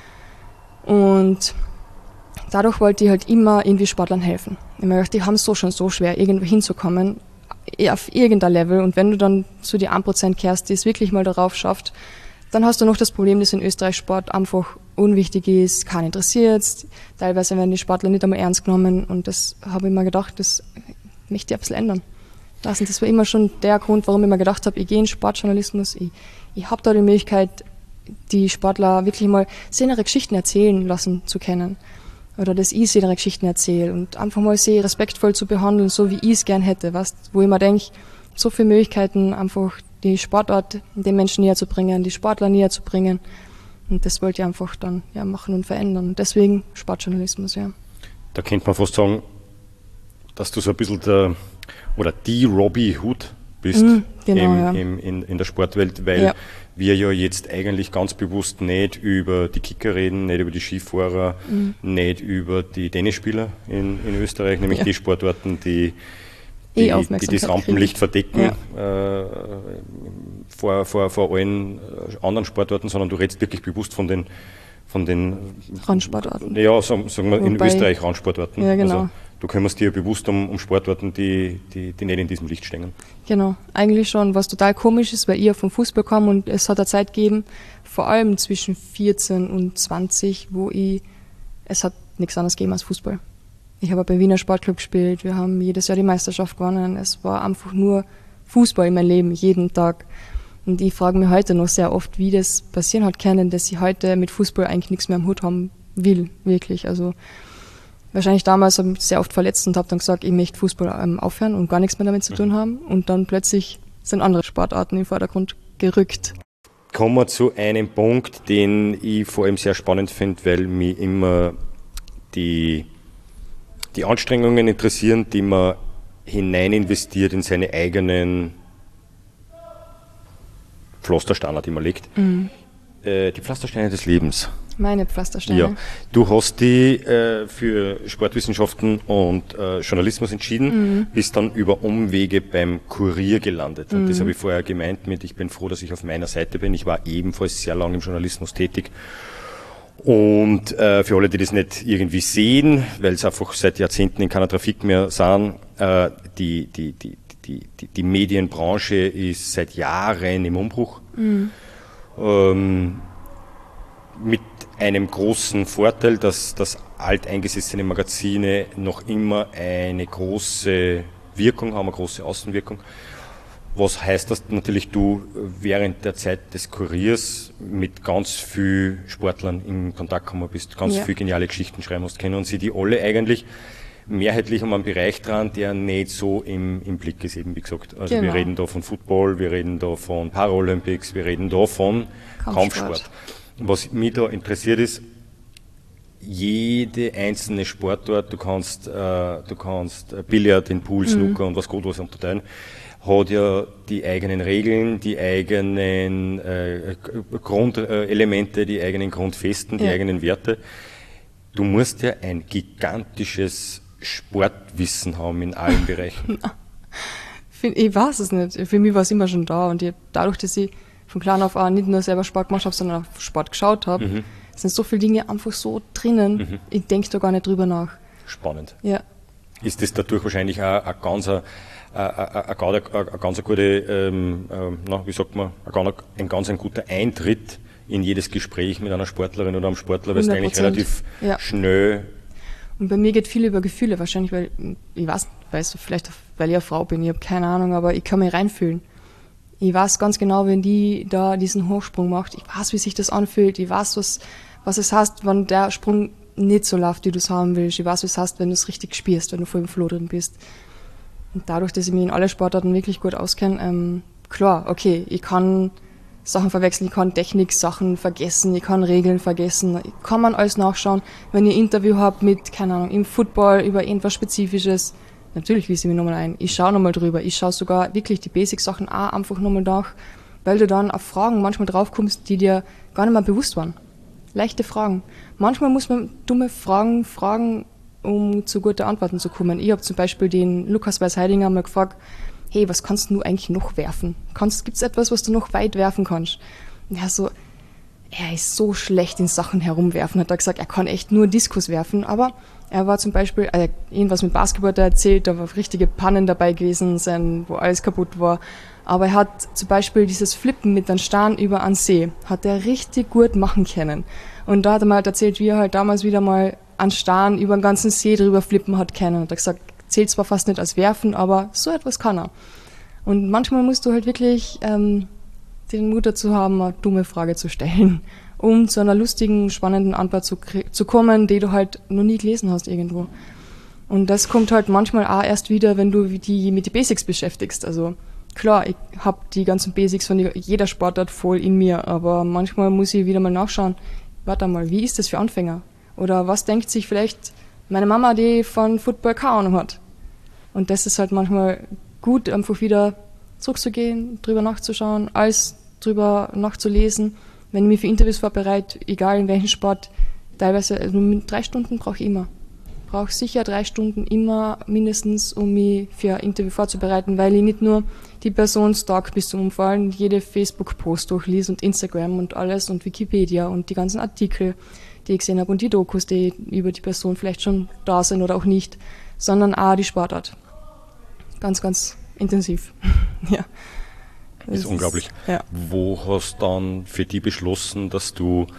Und dadurch wollte ich halt immer irgendwie Sportlern helfen. Ich mir gedacht, die haben es so schon so schwer, irgendwo hinzukommen, auf irgendein Level. Und wenn du dann zu die 1% kehrst, die es wirklich mal darauf schafft, dann hast du noch das Problem, dass in Österreich Sport einfach unwichtig ist, keinen interessiert. Teilweise werden die Sportler nicht einmal ernst genommen. Und das habe ich mir gedacht, das möchte ich ein bisschen ändern. Das war immer schon der Grund, warum ich mir gedacht habe, ich gehe in Sportjournalismus. Ich habe da die Möglichkeit, die Sportler wirklich mal ihre Geschichten erzählen lassen zu können. Oder dass ich ihre Geschichten erzähle und einfach mal sie respektvoll zu behandeln, so wie ich es gern hätte. Wo ich mir denke, so viele Möglichkeiten, einfach die Sportart den Menschen näher zu bringen, die Sportler näher zu bringen. Und das wollte ich einfach dann machen und verändern. Und deswegen Sportjournalismus, ja. Da könnte man fast sagen, dass du so ein bisschen die Robbie Hood bist in der Sportwelt, weil wir ja jetzt eigentlich ganz bewusst nicht über die Kicker reden, nicht über die Skifahrer, nicht über die Tennisspieler in Österreich, nämlich die Sportarten, die das Rampenlicht verdecken vor allen anderen Sportarten, sondern du redest wirklich bewusst von den Randsportarten. Ja, sagen wir in Österreich Randsportarten. Ja, genau. Also, du kümmerst dich ja bewusst um Sportarten, die nicht in diesem Licht stehen. Genau, eigentlich schon, was total komisch ist, weil ich vom Fußball komme und es hat eine Zeit gegeben, vor allem zwischen 14 und 20, es hat nichts anderes gegeben als Fußball. Ich habe beim Wiener Sportclub gespielt, wir haben jedes Jahr die Meisterschaft gewonnen, es war einfach nur Fußball in meinem Leben, jeden Tag. Und ich frage mich heute noch sehr oft, wie das passieren hat können, dass ich heute mit Fußball eigentlich nichts mehr am Hut haben will, wirklich. Also wahrscheinlich damals habe ich mich sehr oft verletzt und habe dann gesagt, ich möchte Fußball aufhören und gar nichts mehr damit zu tun haben. Und dann plötzlich sind andere Sportarten im Vordergrund gerückt. Kommen wir zu einem Punkt, den ich vor allem sehr spannend finde, weil mich immer die Anstrengungen interessieren, die man hinein investiert in seine eigenen Pflastersteine, die man legt. Die Pflastersteine des Lebens. Meine Pflastersteine. Ja. Du hast dich für Sportwissenschaften und Journalismus entschieden, bist dann über Umwege beim Kurier gelandet. Und das habe ich vorher gemeint mit, ich bin froh, dass ich auf meiner Seite bin. Ich war ebenfalls sehr lange im Journalismus tätig. Und für alle, die das nicht irgendwie sehen, weil es einfach seit Jahrzehnten in keiner Trafik mehr sind, die Medienbranche ist seit Jahren im Umbruch. Mit einem großen Vorteil, dass das alteingesessene Magazine noch immer eine große Wirkung haben, eine große Außenwirkung. Was heißt, dass natürlich du während der Zeit des Kuriers mit ganz vielen Sportlern in Kontakt gekommen bist, ganz viele geniale Geschichten schreiben hast können und sie die alle eigentlich mehrheitlich um einen Bereich dran, der nicht so im Blick ist, eben wie gesagt. Also wir reden da von Football, wir reden da von Paralympics, wir reden da von Kampfsport. Was mich da interessiert ist, jede einzelne Sportart, du kannst Billard, den Pool, Snooker und was Gott was unterteilen, hat ja die eigenen Regeln, die eigenen Grundelemente, die eigenen Grundfesten, die eigenen Werte. Du musst ja ein gigantisches Sportwissen haben in allen Bereichen. Ich weiß es nicht. Für mich war es immer schon da und dadurch, dass ich von klein auf an nicht nur selber Sport gemacht habe, sondern auch Sport geschaut habe, sind so viele Dinge einfach so drinnen. Ich denke da gar nicht drüber nach. Spannend. Ja. Ist das dadurch wahrscheinlich auch ein ganz guter Eintritt in jedes Gespräch mit einer Sportlerin oder einem Sportler, weil es eigentlich relativ schnell. Und bei mir geht viel über Gefühle, wahrscheinlich, weil, ich weiß vielleicht, weil ich eine Frau bin, ich habe keine Ahnung, aber ich kann mich reinfühlen. Ich weiß ganz genau, wenn die da diesen Hochsprung macht, ich weiß, wie sich das anfühlt, ich weiß, was es heißt, wenn der Sprung nicht so läuft, wie du es haben willst. Ich weiß, wie es heißt, wenn du es richtig spürst, wenn du voll im Flow drin bist. Und dadurch, dass ich mich in alle Sportarten wirklich gut auskenne, klar, okay, ich kann Sachen verwechseln, ich kann Technik-Sachen vergessen, ich kann Regeln vergessen, ich kann man alles nachschauen. Wenn ihr ein Interview habt mit, keine Ahnung, im Football über irgendwas Spezifisches, natürlich wiese ich mich nochmal ein, ich schaue nochmal drüber, ich schaue sogar wirklich die Basic-Sachen auch einfach nochmal nach, weil du dann auf Fragen manchmal draufkommst, die dir gar nicht mehr bewusst waren. Leichte Fragen. Manchmal muss man dumme Fragen fragen, um zu guten Antworten zu kommen. Ich habe zum Beispiel den Lukas Weiß-Heidinger mal gefragt, hey, was kannst du eigentlich noch werfen? Gibt es etwas, was du noch weit werfen kannst? Und er ist so schlecht in Sachen herumwerfen, hat er gesagt, er kann echt nur Diskus werfen, aber er war zum Beispiel, irgendwas mit Basketball da erzählt, da war richtige Pannen dabei gewesen sein, wo alles kaputt war. Aber er hat zum Beispiel dieses Flippen mit einem Stern über einen See, hat er richtig gut machen können. Und da hat er mal erzählt, wie er halt damals wieder mal einen Stern über den ganzen See drüber flippen hat können. Und er hat gesagt, zählt zwar fast nicht als Werfen, aber so etwas kann er. Und manchmal musst du halt wirklich den Mut dazu haben, eine dumme Frage zu stellen, um zu einer lustigen, spannenden Antwort zu kommen, die du halt noch nie gelesen hast irgendwo. Und das kommt halt manchmal auch erst wieder, wenn du mit die Basics beschäftigst. Also klar, ich habe die ganzen Basics von jeder Sportart voll in mir, aber manchmal muss ich wieder mal nachschauen, warte mal, wie ist das für Anfänger? Oder was denkt sich vielleicht meine Mama, die von Football keine Ahnung hat? Und das ist halt manchmal gut, einfach wieder zurückzugehen, drüber nachzuschauen, alles drüber nachzulesen. Wenn ich mich für Interviews vorbereite, egal in welchem Sport, teilweise, also 3 Stunden brauche ich immer. Brauche sicher 3 Stunden immer mindestens, um mich für ein Interview vorzubereiten, weil ich nicht nur die Person stalk bis zum Umfallen, jede Facebook-Post durchlies und Instagram und alles und Wikipedia und die ganzen Artikel, die ich gesehen habe und die Dokus, die über die Person vielleicht schon da sind oder auch nicht, sondern auch die Sportart. Ganz, ganz intensiv. Ja. Das ist unglaublich. Ja. Wo hast du dann für dich beschlossen, dass der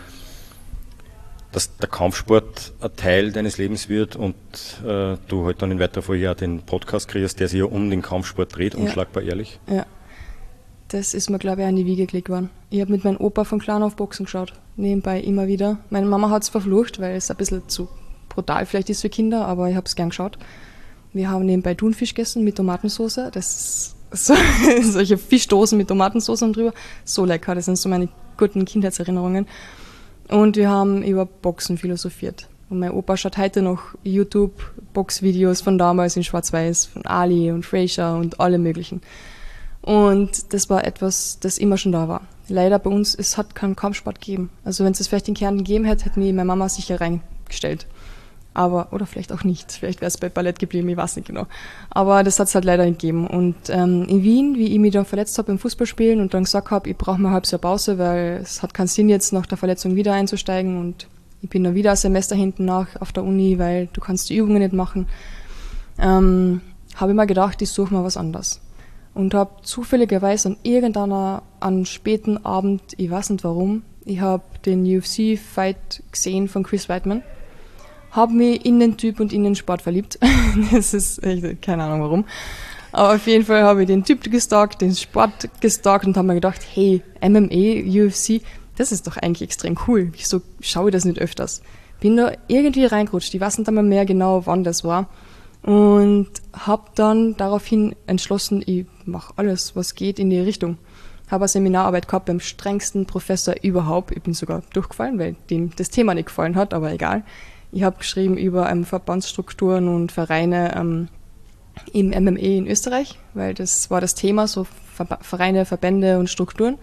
Kampfsport ein Teil deines Lebens wird und du halt dann in weiterer Folge ja den Podcast kriegst, der sich ja um den Kampfsport dreht, unschlagbar ehrlich? Ja. Das ist mir, glaube ich, auch in die Wiege gelegt worden. Ich habe mit meinem Opa von klein auf Boxen geschaut, nebenbei immer wieder. Meine Mama hat es verflucht, weil es ein bisschen zu brutal vielleicht ist für Kinder, aber ich habe es gern geschaut. Wir haben nebenbei Thunfisch gegessen mit Tomatensauce. Das ist so, solche Fischdosen mit Tomatensauce und drüber. So lecker, das sind so meine guten Kindheitserinnerungen. Und wir haben über Boxen philosophiert. Und mein Opa schaut heute noch YouTube-Boxvideos von damals in Schwarz-Weiß, von Ali und Frazier und alle möglichen. Und das war etwas, das immer schon da war. Leider bei uns, es hat keinen Kampfsport gegeben. Also wenn es das vielleicht in Kärnten gegeben hätte, hätte mich meine Mama sicher reingestellt. Aber, oder vielleicht auch nicht. Vielleicht wäre es bei Ballett geblieben, ich weiß nicht genau. Aber das hat es halt leider nicht gegeben. Und in Wien, wie ich mich dann verletzt habe beim Fußballspielen und dann gesagt habe, ich brauche mal ein halbes Jahr Pause, weil es hat keinen Sinn jetzt nach der Verletzung wieder einzusteigen und ich bin dann wieder ein Semester hinten nach auf der Uni, weil du kannst die Übungen nicht machen, habe ich mir gedacht, ich suche mal was anderes. Und habe zufälligerweise an späten Abend, ich weiß nicht warum, Ich habe den UFC-Fight gesehen von Chris Weidman. Habe mich in den Typ und in den Sport verliebt. Das ist echt, keine Ahnung warum. Aber auf jeden Fall habe ich den Typ gestalkt, den Sport gestalkt und habe mir gedacht, hey, MMA, UFC, das ist doch eigentlich extrem cool. Wieso schaue ich das nicht öfters? Bin da irgendwie reingerutscht. Ich weiß nicht einmal mehr genau, wann das war. Und habe dann daraufhin entschlossen, ich mache alles, was geht in die Richtung. Habe eine Seminararbeit gehabt beim strengsten Professor überhaupt. Ich bin sogar durchgefallen, weil dem das Thema nicht gefallen hat, aber egal. Ich habe geschrieben über Verbandsstrukturen und Vereine im MMA in Österreich, weil das war das Thema, so Vereine, Verbände und Strukturen.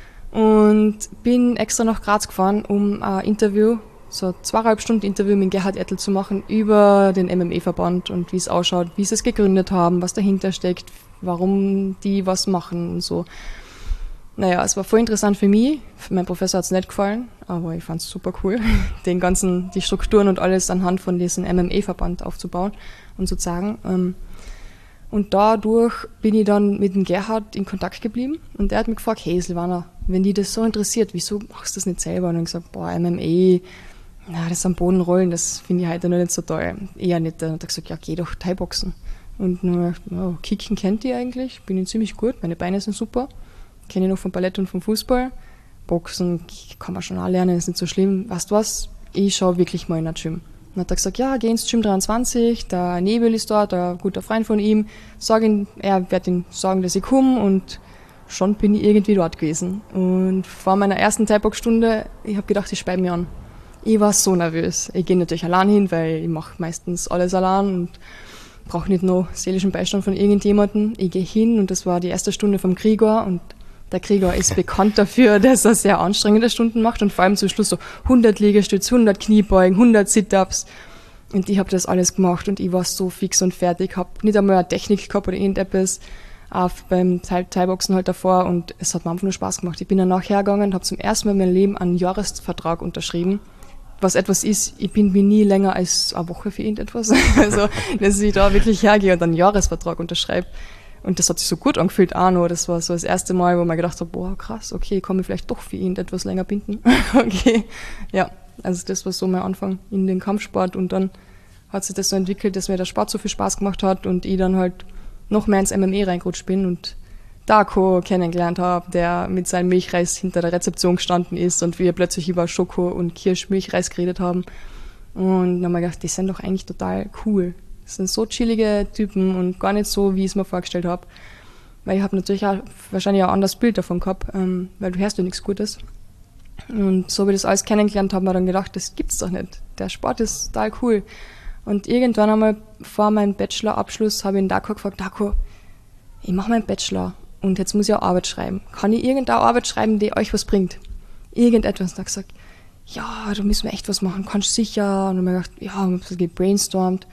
Und bin extra nach Graz gefahren, um ein Interview, so 2,5 Stunden Interview mit Gerhard Ettel zu machen über den MMA-Verband und wie es ausschaut, wie sie es gegründet haben, was dahinter steckt, warum die was machen und so. Naja, es war voll interessant für mich. Mein Professor hat es nicht gefallen, aber ich fand es super cool, die Strukturen und alles anhand von diesem MMA-Verband aufzubauen und zu sagen. Und dadurch bin ich dann mit dem Gerhard in Kontakt geblieben und der hat mich gefragt, hey Silvana, wenn dich das so interessiert, wieso machst du das nicht selber? Und ich gesagt, MMA, das am Boden rollen, das finde ich heute noch nicht so toll. Eher nicht. Und er hat gesagt, ja, geh doch Thai-Boxen. Und dann habe ich gedacht, Kicken kennt ihr eigentlich, bin ich ziemlich gut, meine Beine sind super. Kenne ich noch vom Ballett und vom Fußball. Boxen kann man schon auch lernen, ist nicht so schlimm. Weißt du was? Ich schaue wirklich mal in ein Gym. Dann hat er gesagt, ja, geh ins Gym 23, der Nebel ist dort, ein guter Freund von ihm. Er wird ihm sagen, dass ich komme und schon bin ich irgendwie dort gewesen. Und vor meiner ersten Thai-Box-Stunde, ich habe gedacht, ich speibe mich an. Ich war so nervös. Ich gehe natürlich allein hin, weil ich mache meistens alles allein und brauche nicht noch seelischen Beistand von irgendjemandem. Ich gehe hin und das war die erste Stunde vom Gregor und der Gregor ist bekannt dafür, dass er sehr anstrengende Stunden macht und vor allem zum Schluss so 100 Liegestütz, 100 Kniebeugen, 100 Sit-Ups. Und ich habe das alles gemacht und ich war so fix und fertig, habe nicht einmal eine Technik gehabt oder irgendetwas, auch beim Thai-Boxen halt davor und es hat mir einfach nur Spaß gemacht. Ich bin dann nachher gegangen und habe zum ersten Mal in meinem Leben einen Jahresvertrag unterschrieben. Was etwas ist, ich bin mir nie länger als eine Woche für irgendetwas. Also, dass ich da wirklich hergehe und einen Jahresvertrag unterschreibe. Und das hat sich so gut angefühlt auch noch. Das war so das erste Mal, wo man gedacht hat, boah, krass, okay, kann mich vielleicht doch für ihn etwas länger binden. Okay, ja, also das war so mein Anfang in den Kampfsport. Und dann hat sich das so entwickelt, dass mir der Sport so viel Spaß gemacht hat und ich dann halt noch mehr ins MMA reingerutscht bin und Darko kennengelernt habe, der mit seinem Milchreis hinter der Rezeption gestanden ist und wir plötzlich über Schoko und Kirschmilchreis geredet haben. Und dann haben wir gedacht, die sind doch eigentlich total cool. Das sind so chillige Typen und gar nicht so, wie ich es mir vorgestellt habe. Weil ich habe natürlich auch wahrscheinlich ein anderes Bild davon gehabt, weil du hörst ja nichts Gutes. Und so wie ich das alles kennengelernt habe, habe ich dann gedacht, das gibt's doch nicht. Der Sport ist total cool. Und irgendwann einmal vor meinem Bachelorabschluss habe ich den Darko gefragt, Darko, ich mache meinen Bachelor und jetzt muss ich auch Arbeit schreiben. Kann ich irgendeine Arbeit schreiben, die euch was bringt? Irgendetwas. Und er hat gesagt, ja, da müssen wir echt was machen, kannst du sicher. Und dann habe ich gedacht, ja, ich habe ein bisschen gebrainstormt.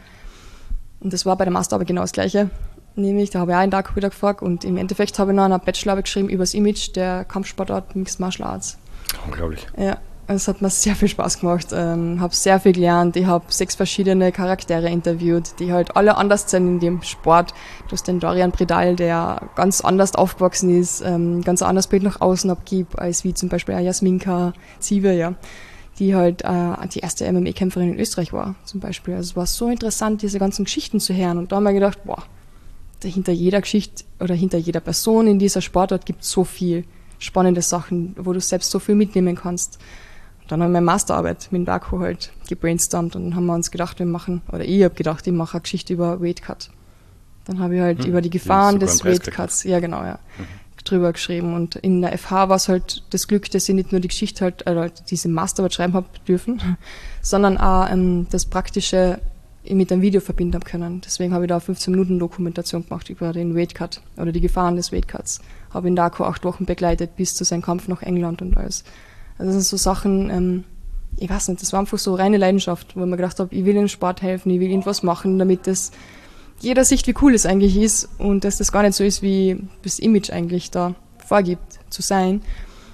Und das war bei der Masterarbeit genau das Gleiche. Nämlich, da habe ich auch einen Tag wieder gefragt und im Endeffekt habe ich noch eine Bachelorarbeit geschrieben über das Image der Kampfsportart Mixed Martial Arts. Unglaublich. Ja, es hat mir sehr viel Spaß gemacht. Habe sehr viel gelernt. Ich habe 6 verschiedene Charaktere interviewt, die halt alle anders sind in dem Sport. Du hast den Dorian Bredal, der ganz anders aufgewachsen ist, ganz anderes Bild nach außen abgibt, als wie zum Beispiel Jasminka Zive, ja, die halt die erste MMA-Kämpferin in Österreich war, zum Beispiel. Also es war so interessant, diese ganzen Geschichten zu hören. Und da haben wir gedacht, boah, hinter jeder Geschichte oder hinter jeder Person in dieser Sportart gibt es so viel spannende Sachen, wo du selbst so viel mitnehmen kannst. Und dann haben wir eine Masterarbeit mit dem Darko halt gebrainstormt und dann haben wir uns gedacht, ich habe gedacht, ich mache eine Geschichte über Weight Cut. Dann habe ich halt über die Gefahren des Weight Cuts, ja genau, ja, drüber geschrieben. Und in der FH war es halt das Glück, dass ich nicht nur die Geschichte halt, diese Masterarbeit schreiben habe dürfen, sondern auch das Praktische mit einem Video verbinden habe können. Deswegen habe ich da 15 Minuten Dokumentation gemacht über den Weight Cut oder die Gefahren des Weight Cuts. Habe ihn Darko 8 Wochen begleitet bis zu seinem Kampf nach England und alles. Also das sind so Sachen, ich weiß nicht, das war einfach so reine Leidenschaft, wo ich mir gedacht habe, ich will im Sport helfen, ich will irgendwas machen, damit das jeder sieht, wie cool es eigentlich ist und dass das gar nicht so ist, wie das Image eigentlich da vorgibt zu sein.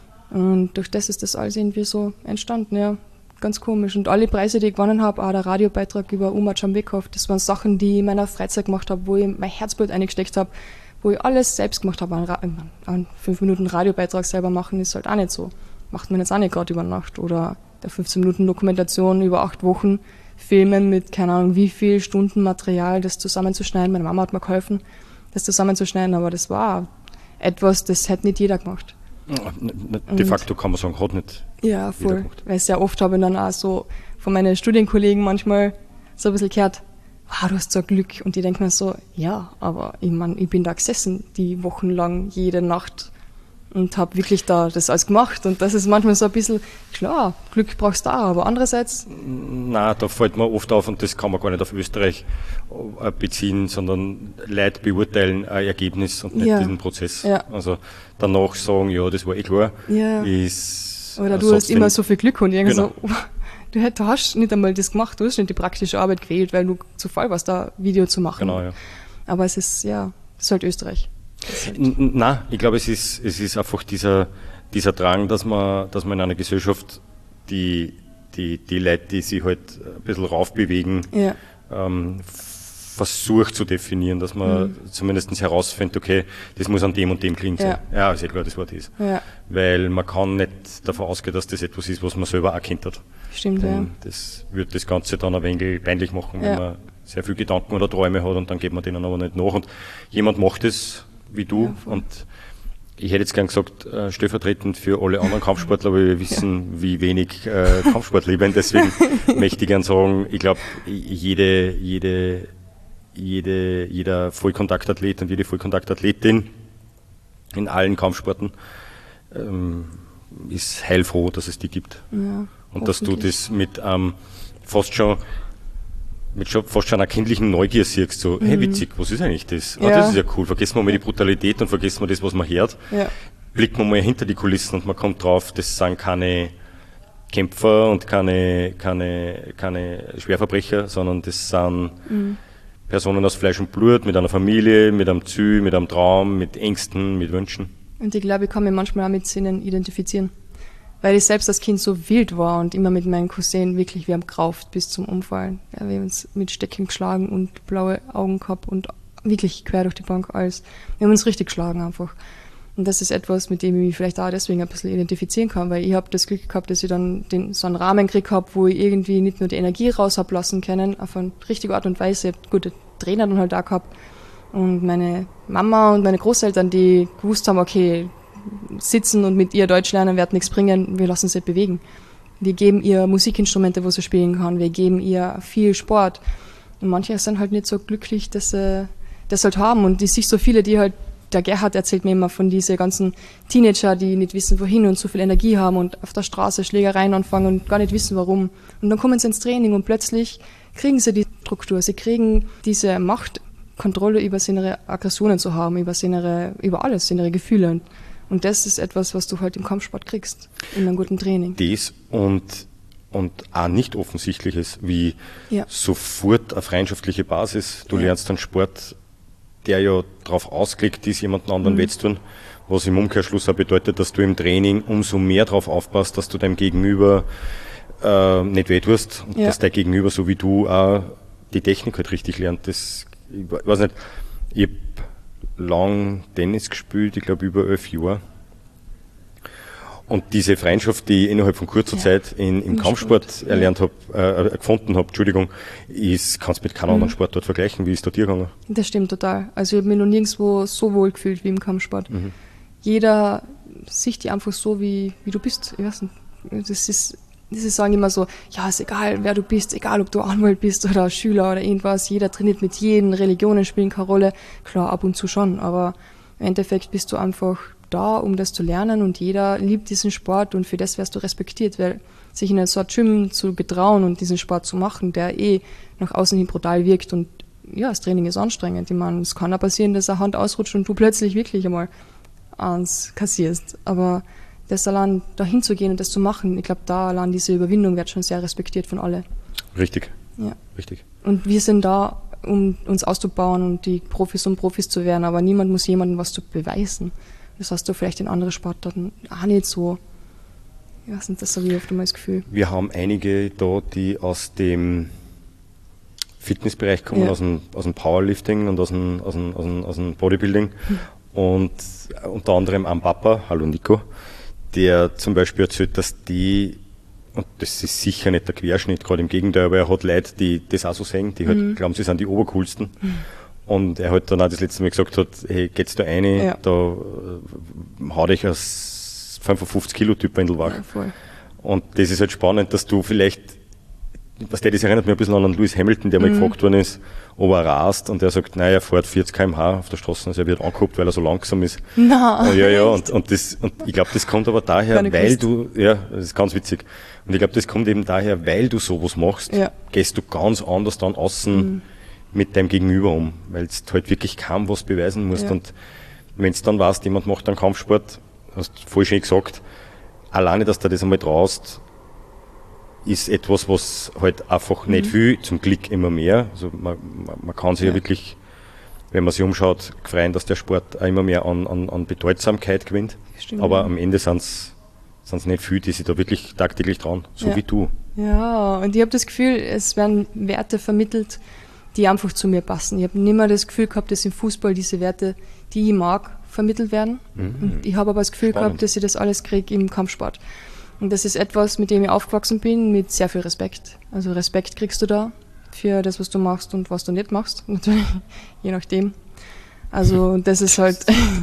Und durch das ist das alles irgendwie so entstanden, ja. Ganz komisch. Und alle Preise, die ich gewonnen habe, auch der Radiobeitrag über Umar Jambekov, das waren Sachen, die ich in meiner Freizeit gemacht habe, wo ich mein Herzblut eingesteckt habe, wo ich alles selbst gemacht habe. An 5 Minuten Radiobeitrag selber machen ist halt auch nicht so macht man jetzt auch nicht gerade über Nacht. Oder der 15 Minuten Dokumentation über 8 Wochen filmen mit, keine Ahnung, wie viel Stunden Material, das zusammenzuschneiden. Meine Mama hat mir geholfen, das zusammenzuschneiden, aber das war etwas, das hätte nicht jeder gemacht. De facto kann man sagen, hat nicht ja, voll. Weil sehr oft habe ich dann auch so von meinen Studienkollegen manchmal so ein bisschen gehört, wow, du hast so Glück. Und die denken mir so, ja, aber ich meine, ich bin da gesessen, die wochenlang, jede Nacht und habe wirklich da das alles gemacht. Und das ist manchmal so ein bisschen, klar, Glück brauchst du auch, aber andererseits... Nein, da fällt mir oft auf, und das kann man gar nicht auf Österreich beziehen, sondern Leute beurteilen ein Ergebnis und nicht diesen Prozess. Ja. Also danach sagen, ja, das war eh klar. Ja. Oder du hast immer so viel Glück und irgendwie so... Du hast nicht einmal das gemacht, du hast nicht die praktische Arbeit gewählt, weil du zu faul warst, da ein Video zu machen. Genau, ja. Aber es ist halt Österreich. Nein, ich glaube, es ist einfach dieser Drang, dass man in einer Gesellschaft die Leute, die sich halt ein bisschen raufbewegen, versucht zu definieren, dass man zumindest herausfindet, okay, das muss an dem und dem klingen sein. Ja, ist ja klar, das war das. Ja. Weil man kann nicht davon ausgehen, dass das etwas ist, was man selber erkannt hat. Stimmt, Das wird das Ganze dann ein wenig peinlich machen, wenn man sehr viel Gedanken oder Träume hat und dann geht man denen aber nicht nach. Und jemand macht es wie du und ich hätte jetzt gern gesagt, stellvertretend für alle anderen Kampfsportler, weil wir wissen, wie wenig Kampfsport lieben. Deswegen möchte ich gern sagen, ich glaube, jeder Vollkontaktathlet und jede Vollkontaktathletin in allen Kampfsporten ist heilfroh, dass es die gibt. Ja, und dass du das mit fast schon einer kindlichen Neugier siehst, so, hey, witzig, was ist eigentlich das? Ah, das ist ja cool, vergessen wir mal die Brutalität und vergessen wir das, was man hört. Ja. Blicken wir mal hinter die Kulissen und man kommt drauf, das sind keine Kämpfer und keine Schwerverbrecher, sondern das sind Personen aus Fleisch und Blut, mit einer Familie, mit einem Ziel, mit einem Traum, mit Ängsten, mit Wünschen. Und ich glaube, ich kann mich manchmal auch mit ihnen identifizieren. Weil ich selbst als Kind so wild war und immer mit meinen Cousinen wirklich, wir haben gerauft bis zum Umfallen. Ja, wir haben uns mit Stecken geschlagen und blaue Augen gehabt und wirklich quer durch die Bank alles. Wir haben uns richtig geschlagen einfach. Und das ist etwas, mit dem ich mich vielleicht auch deswegen ein bisschen identifizieren kann, weil ich habe das Glück gehabt, dass ich dann so einen Rahmen gekriegt habe, wo ich irgendwie nicht nur die Energie raus habe lassen können, auf eine richtige Art und Weise. Ich habe gute Trainer dann halt auch gehabt. Und meine Mama und meine Großeltern, die gewusst haben, okay, sitzen und mit ihr Deutsch lernen wird nichts bringen, wir lassen sie bewegen. Wir geben ihr Musikinstrumente, wo sie spielen kann, wir geben ihr viel Sport. Und manche sind halt nicht so glücklich, dass sie das halt haben. Und ich sehe so viele, die halt, der Gerhard erzählt mir immer von diesen ganzen Teenager, die nicht wissen, wohin und so viel Energie haben und auf der Straße Schlägereien anfangen und gar nicht wissen, warum. Und dann kommen sie ins Training und plötzlich kriegen sie die Struktur, sie kriegen diese Macht, Kontrolle über ihre Aggressionen zu haben, über alles, ihre Gefühle. Und das ist etwas, was du halt im Kampfsport kriegst, in einem guten Training. Das und auch nicht Offensichtliches, wie sofort eine freundschaftliche Basis. Du lernst einen Sport, der ja darauf ausgelegt ist, jemanden anderen weh zu tun, was im Umkehrschluss auch bedeutet, dass du im Training umso mehr darauf aufpasst, dass du deinem Gegenüber nicht weh tust und dass dein Gegenüber, so wie du, auch die Technik halt richtig lernt. Ich weiß nicht, ich habe lang Tennis gespielt, ich glaube über 11 Jahre. Und diese Freundschaft, die ich innerhalb von kurzer Zeit im Kampfsport gefunden habe, kannst du mit keinem anderen Sport dort vergleichen. Wie ist da dir gegangen? Das stimmt total. Also ich habe mich noch nirgendwo so wohl gefühlt wie im Kampfsport. Jeder sieht dich einfach so, wie du bist. Ich weiß nicht, sie sagen immer so, ja, ist egal, wer du bist, egal, ob du Anwalt bist oder Schüler oder irgendwas, jeder trainiert mit jedem, Religionen spielen keine Rolle. Klar, ab und zu schon, aber im Endeffekt bist du einfach da, um das zu lernen und jeder liebt diesen Sport und für das wirst du respektiert, weil sich in so einem Gym zu getrauen und diesen Sport zu machen, der nach außen hin brutal wirkt und ja, das Training ist anstrengend. Ich meine, es kann auch passieren, dass eine Hand ausrutscht und du plötzlich wirklich einmal eins kassierst, aber das allein dahin zu gehen und das zu machen, ich glaube, da allein diese Überwindung wird schon sehr respektiert von alle. Richtig. Ja. Richtig. Und wir sind da, um uns auszubauen und die Profis zu werden, aber niemand muss jemandem was zu beweisen. Das hast du vielleicht in anderen Sportarten auch nicht so. Ich weiß nicht, das habe ich oft einmal das Gefühl. Wir haben einige da, die aus dem Fitnessbereich kommen, aus dem Powerlifting und aus dem Bodybuilding und unter anderem am Papa, hallo Nico, der zum Beispiel erzählt, dass die, und das ist sicher nicht der Querschnitt, gerade im Gegenteil, aber er hat Leute, die das auch so sehen, die halt glauben, sie sind die Obercoolsten. Und er halt dann auch das letzte Mal gesagt hat, hey, geht's da rein, da hau dich als 55 Kilo Typ Wendel wach. Ja, und das ist halt spannend, dass du vielleicht, das erinnert mich ein bisschen an Lewis Hamilton, der mal gefragt worden ist, ob er rast, und er sagt, nein, er fährt 40 km/h auf der Straße, also er wird angeguckt, weil er so langsam ist. Nein. Und ich glaube, das kommt aber daher, weil du, das ist ganz witzig, und ich glaube, das kommt eben daher, weil du sowas machst, gehst du ganz anders dann außen mit deinem Gegenüber um, weil du halt wirklich kaum was beweisen musst, und wenn es dann weißt, jemand macht einen Kampfsport, hast du voll schön gesagt, alleine, dass du das einmal traust, ist etwas, was halt einfach nicht viel, zum Glück immer mehr. Also man kann sich ja wirklich, wenn man sich umschaut, freuen, dass der Sport auch immer mehr an Bedeutsamkeit gewinnt. Stimmt, aber am Ende sind's nicht viel, die sich da wirklich tagtäglich trauen, so wie du. Ja, und ich habe das Gefühl, es werden Werte vermittelt, die einfach zu mir passen. Ich habe nicht mehr das Gefühl gehabt, dass im Fußball diese Werte, die ich mag, vermittelt werden. Und ich habe aber das Gefühl gehabt, dass ich das alles kriege im Kampfsport. Und das ist etwas, mit dem ich aufgewachsen bin, mit sehr viel Respekt. Also Respekt kriegst du da für das, was du machst und was du nicht machst, natürlich, je nachdem. Also das ist halt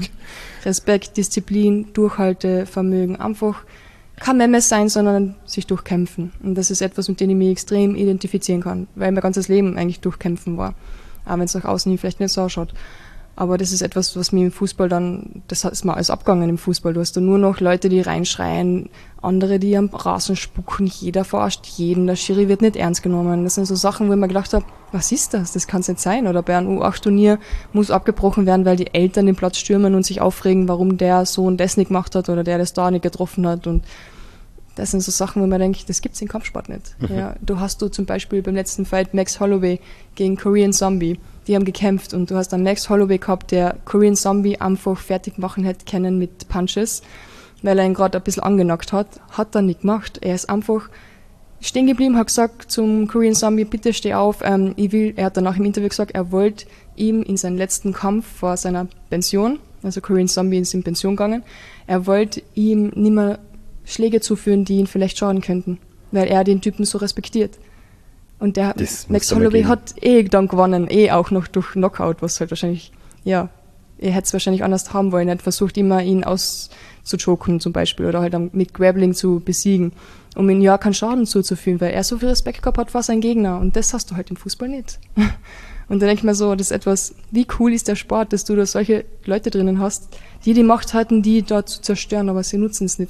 Respekt, Disziplin, Durchhaltevermögen, einfach kein Memes sein, sondern sich durchkämpfen. Und das ist etwas, mit dem ich mich extrem identifizieren kann, weil mein ganzes Leben eigentlich durchkämpfen war. Auch wenn es nach außen hin vielleicht nicht so ausschaut. Aber das ist etwas, was mir im Fußball dann, das ist mal alles abgegangen im Fußball. Du hast da nur noch Leute, die reinschreien, andere, die am Rasen spucken, jeder verarscht jeden, der Schiri wird nicht ernst genommen. Das sind so Sachen, wo ich mir gedacht habe, was ist das? Das kann es nicht sein. Oder bei einem U8-Turnier muss abgebrochen werden, weil die Eltern den Platz stürmen und sich aufregen, warum der Sohn das nicht gemacht hat oder der das da nicht getroffen hat. Und das sind so Sachen, wo man denkt, das gibt's im Kampfsport nicht. Ja, du hast zum Beispiel beim letzten Fight Max Holloway gegen Korean Zombie. Die haben gekämpft und du hast dann Max Holloway gehabt, der Korean Zombie einfach fertig machen hätte können mit Punches, weil er ihn gerade ein bisschen angenockt hat. Hat er nicht gemacht. Er ist einfach stehen geblieben, hat gesagt zum Korean Zombie, bitte steh auf. Er hat danach im Interview gesagt, er wollte ihm in seinen letzten Kampf vor seiner Pension, also Korean Zombie ist in Pension gegangen, er wollte ihm nicht mehr Schläge zuführen, die ihn vielleicht schaden könnten, weil er den Typen so respektiert. Und der Max Holloway hat dann gewonnen, auch noch durch Knockout, was halt wahrscheinlich, er hätte es wahrscheinlich anders haben wollen. Er hat versucht, immer ihn auszuchoken zum Beispiel oder halt mit Grappling zu besiegen, um ihm keinen Schaden zuzufügen, weil er so viel Respekt gehabt hat vor seinem Gegner. Und das hast du halt im Fußball nicht. Und da denke ich mir so, das ist etwas, wie cool ist der Sport, dass du da solche Leute drinnen hast, die Macht hatten, die da zu zerstören, aber sie nutzen es nicht.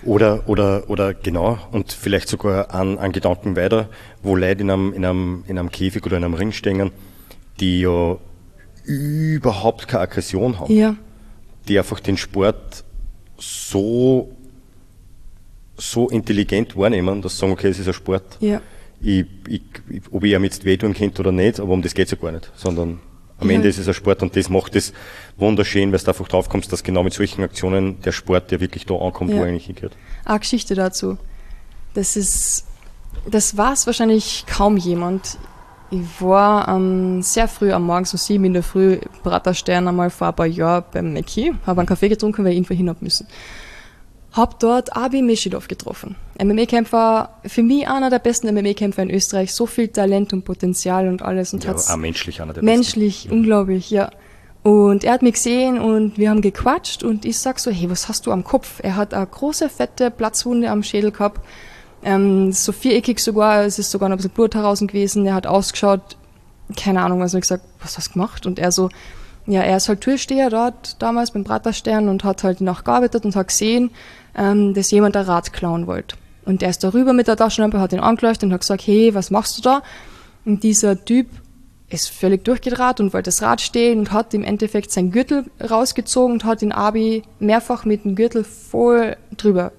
Oder genau, und vielleicht sogar an Gedanken weiter, wo Leute in einem Käfig oder in einem Ring stehen, die ja überhaupt keine Aggression haben. Die einfach den Sport so intelligent wahrnehmen, dass sie sagen, okay, es ist ein Sport. Ob ich ihm jetzt wehtun könnte oder nicht, aber um das geht's ja gar nicht, sondern am Ende ist es ein Sport und das macht es wunderschön, weil du einfach drauf kommst, dass genau mit solchen Aktionen der Sport, der wirklich da ankommt, wo er eigentlich hingehört. Eine Geschichte dazu. Das weiß wahrscheinlich kaum jemand. Ich war sehr früh am Morgen, so 7 in der Früh, Praterstern einmal vor ein paar Jahren beim Mackie, habe einen Kaffee getrunken, weil ich irgendwo hin hab müssen. Hab dort Abi Meshidov getroffen. MMA-Kämpfer, für mich einer der besten MMA-Kämpfer in Österreich, so viel Talent und Potenzial und alles. Und auch menschlich einer der besten. Menschlich, unglaublich, ja. Und er hat mich gesehen und wir haben gequatscht und ich sag so, hey, was hast du am Kopf? Er hat eine große, fette Platzwunde am Schädel gehabt, so viereckig sogar, es ist sogar noch ein bisschen Blut heraus gewesen, er hat ausgeschaut, keine Ahnung, also ich gesagt, was hast du gemacht? Und er so, er ist halt Türsteher dort damals beim Praterstern und hat halt nachgearbeitet und hat gesehen, dass jemand ein Rad klauen wollte. Und er ist darüber mit der Taschenlampe, hat ihn angeleuchtet und hat gesagt, hey, was machst du da? Und dieser Typ ist völlig durchgedreht und wollte das Rad stehlen und hat im Endeffekt seinen Gürtel rausgezogen und hat den Abi mehrfach mit dem Gürtel voll drüber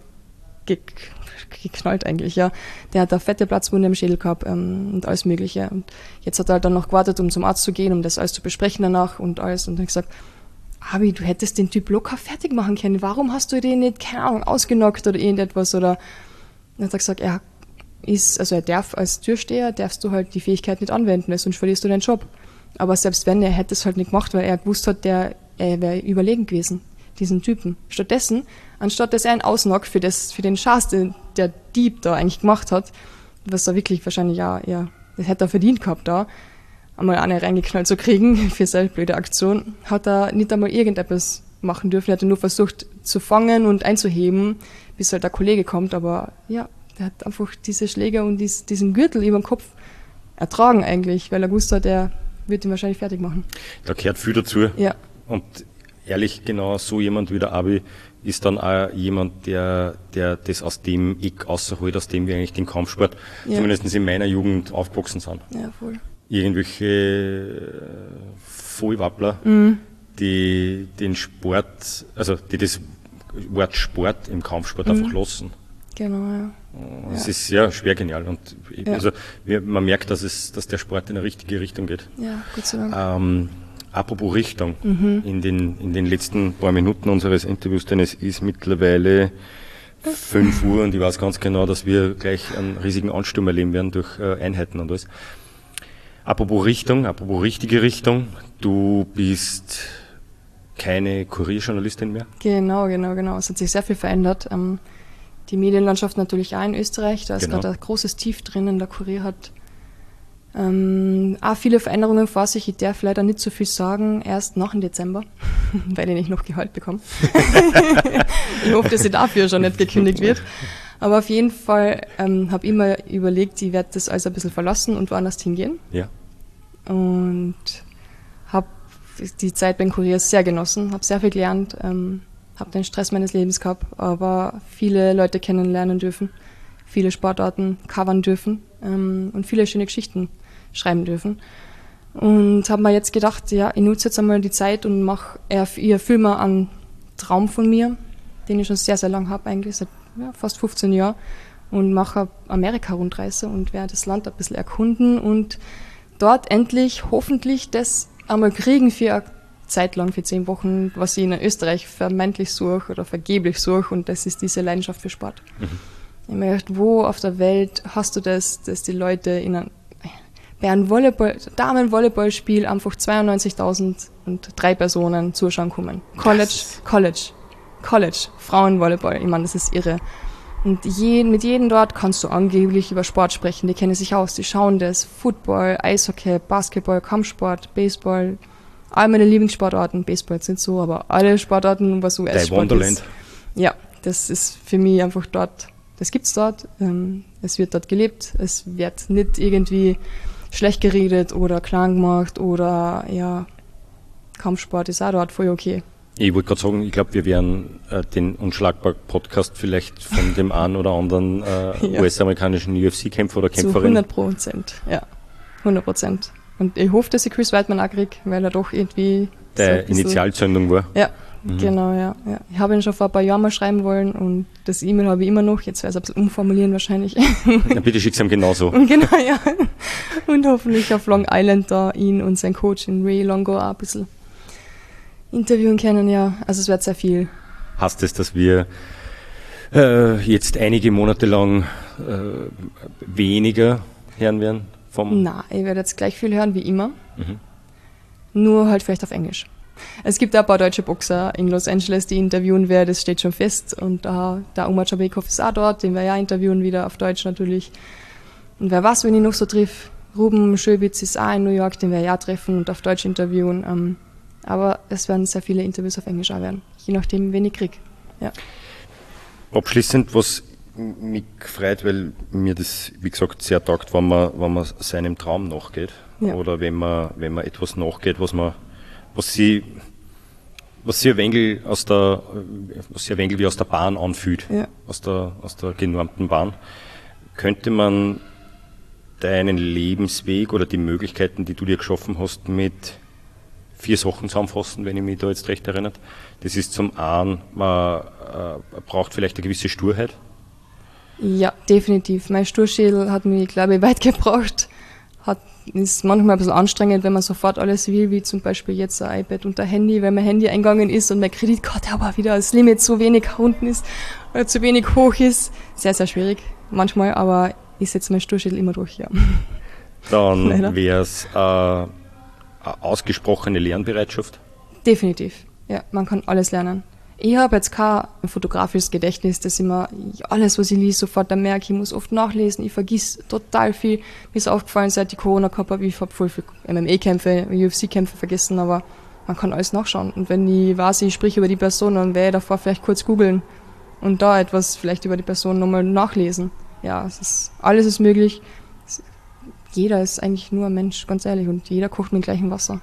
geknallt eigentlich, ja. Der hat eine fette Platzwunde im Schädel gehabt und alles Mögliche. Und jetzt hat er halt dann noch gewartet, um zum Arzt zu gehen, um das alles zu besprechen danach und alles. Und dann gesagt, Abi, du hättest den Typ locker fertig machen können. Warum hast du den nicht, keine Ahnung, ausgenockt oder irgendetwas? Oder dann hat er gesagt, er darf als Türsteher, darfst du halt die Fähigkeit nicht anwenden, weil sonst verlierst du deinen Job. Aber selbst wenn, er hätte es halt nicht gemacht, weil er gewusst hat, er wäre überlegen gewesen. diesen Typen. Stattdessen, anstatt dass er ihn ausnockt für den Schatz, den der Dieb da eigentlich gemacht hat, was er wirklich wahrscheinlich das hätte er verdient gehabt da, einmal eine reingeknallt zu kriegen für seine blöde Aktion, hat er nicht einmal irgendetwas machen dürfen. Er hat nur versucht zu fangen und einzuheben, bis halt der Kollege kommt, aber ja, der hat einfach diese Schläge und diesen Gürtel über den Kopf ertragen eigentlich, weil er gewusst hat, er wird ihn wahrscheinlich fertig machen. Da gehört viel dazu. Ja. Und ehrlich, genau so jemand wie der Abi ist dann auch jemand, der das aus dem Eck rausholt, aus dem wir eigentlich den Kampfsport, zumindest in meiner Jugend, aufgewachsen sind. Ja, voll. Irgendwelche Vollwappler, die den Sport, also die das Wort Sport im Kampfsport einfach lassen. Genau, ja. Es ist ja schwer genial und also man merkt, dass der Sport in eine richtige Richtung geht. Ja, Gott sei Dank. Apropos Richtung, in den letzten paar Minuten unseres Interviews, denn es ist mittlerweile 5 Uhr und ich weiß ganz genau, dass wir gleich einen riesigen Ansturm erleben werden durch Einheiten und alles. Apropos Richtung, apropos richtige Richtung, du bist keine Kurierjournalistin mehr? Genau. Es hat sich sehr viel verändert. Die Medienlandschaft natürlich auch in Österreich, da ist gerade ein großes Tief drin. Der Kurier hat auch viele Veränderungen vor sich. Ich darf leider nicht so viel sagen, erst nach dem Dezember, weil ich nicht noch Gehalt bekomme. Ich hoffe, dass sie dafür schon nicht gekündigt wird. Aber auf jeden Fall habe ich mir überlegt, ich werde das alles ein bisschen verlassen und woanders hingehen. Ja. Und habe die Zeit beim Kurier sehr genossen, habe sehr viel gelernt, habe den Stress meines Lebens gehabt, aber viele Leute kennenlernen dürfen, viele Sportarten covern dürfen und viele schöne Geschichten schreiben dürfen. Und habe mir jetzt gedacht, ja, ich nutze jetzt einmal die Zeit und erfülle mir einen Traum von mir, den ich schon sehr, sehr lange habe, eigentlich seit fast 15 Jahren, und mache Amerika-Rundreise und werde das Land ein bisschen erkunden und dort endlich hoffentlich das einmal kriegen für eine Zeit lang, für 10 Wochen, was ich in Österreich vermeintlich suche oder vergeblich suche, und das ist diese Leidenschaft für Sport. Ich habe mir gedacht, wo auf der Welt hast du das, dass die Leute bei einem Damen-Volleyballspiel einfach 92.003 Personen zuschauen kommen. College, Frauenvolleyball, ich meine, das ist irre. Und mit jedem dort kannst du angeblich über Sport sprechen, die kennen sich aus, die schauen das, Football, Eishockey, Basketball, Kampfsport, Baseball, all meine Lieblingssportarten, Baseball sind so, aber alle Sportarten, was US-Sport ist. Ja, das ist für mich einfach dort, das gibt's dort, es wird dort gelebt, es wird nicht irgendwie schlecht geredet oder klein gemacht oder ja, Kampfsport ist auch dort voll okay. Ich wollte gerade sagen, ich glaube, wir werden den Unschlagbar-Podcast vielleicht von dem einen oder anderen US-amerikanischen UFC-Kämpfer oder Kämpferin. Zu 100%, ja. 100%. Und ich hoffe, dass ich Chris Weidman auch kriege, weil er doch irgendwie der so Initialzündung war. Ja, genau, ja. Ich habe ihn schon vor ein paar Jahren mal schreiben wollen und das E-Mail habe ich immer noch. Jetzt werde ich es ein bisschen umformulieren wahrscheinlich. Na, bitte schick's ihm genauso. Genau, ja. Und hoffentlich auf Long Island da ihn und sein Coach in Ray Longo auch ein bisschen interviewen können, ja. Also es wird sehr viel. Heißt es, dass wir jetzt einige Monate lang weniger hören werden? Nein, ich werde jetzt gleich viel hören wie immer. Nur halt vielleicht auf Englisch. Es gibt auch ein paar deutsche Boxer in Los Angeles, die interviewen werde, das steht schon fest. Und der Umar Jabekov ist auch dort, den wir ja interviewen, wieder auf Deutsch natürlich. Und wer weiß, wenn ich noch so triff, Ruben Schöbitz ist auch in New York, den wir ja treffen und auf Deutsch interviewen. Aber es werden sehr viele Interviews auf Englisch auch werden, je nachdem, wen ich kriege. Ja. Abschließend, was mich freut, weil mir das, wie gesagt, sehr taugt, wenn man seinem Traum nachgeht. Ja. Oder wenn man etwas nachgeht, was sie ein wenig wie aus der Bahn anfühlt, aus der genormten Bahn. Könnte man deinen Lebensweg oder die Möglichkeiten, die du dir geschaffen hast, mit 4 Sachen zusammenfassen, wenn ich mich da jetzt recht erinnere? Das ist zum einen, man braucht vielleicht eine gewisse Sturheit. Ja, definitiv. Mein Sturschädel hat mich, glaube ich, weit gebracht. Ist manchmal ein bisschen anstrengend, wenn man sofort alles will, wie zum Beispiel jetzt ein iPad und ein Handy, weil mein Handy eingegangen ist und meine Kreditkarte aber wieder das Limit zu wenig unten ist oder zu wenig hoch ist. Sehr, sehr schwierig manchmal, aber ich setze mein Sturschädel immer durch, ja. Dann wäre es eine ausgesprochene Lernbereitschaft? Definitiv, ja. Man kann alles lernen. Ich habe jetzt kein fotografisches Gedächtnis, dass ich mir alles, was ich lese, sofort dann merke. Ich muss oft nachlesen, ich vergiss total viel. Mir ist aufgefallen, seit ich Corona gehabt habe, ich habe voll viel MMA-Kämpfe, UFC-Kämpfe vergessen, aber man kann alles nachschauen. Und wenn ich weiß, ich spreche über die Person, dann werde ich davor vielleicht kurz googeln und da etwas vielleicht über die Person nochmal nachlesen. Ja, alles ist möglich. Jeder ist eigentlich nur ein Mensch, ganz ehrlich, und jeder kocht mit dem gleichen Wasser.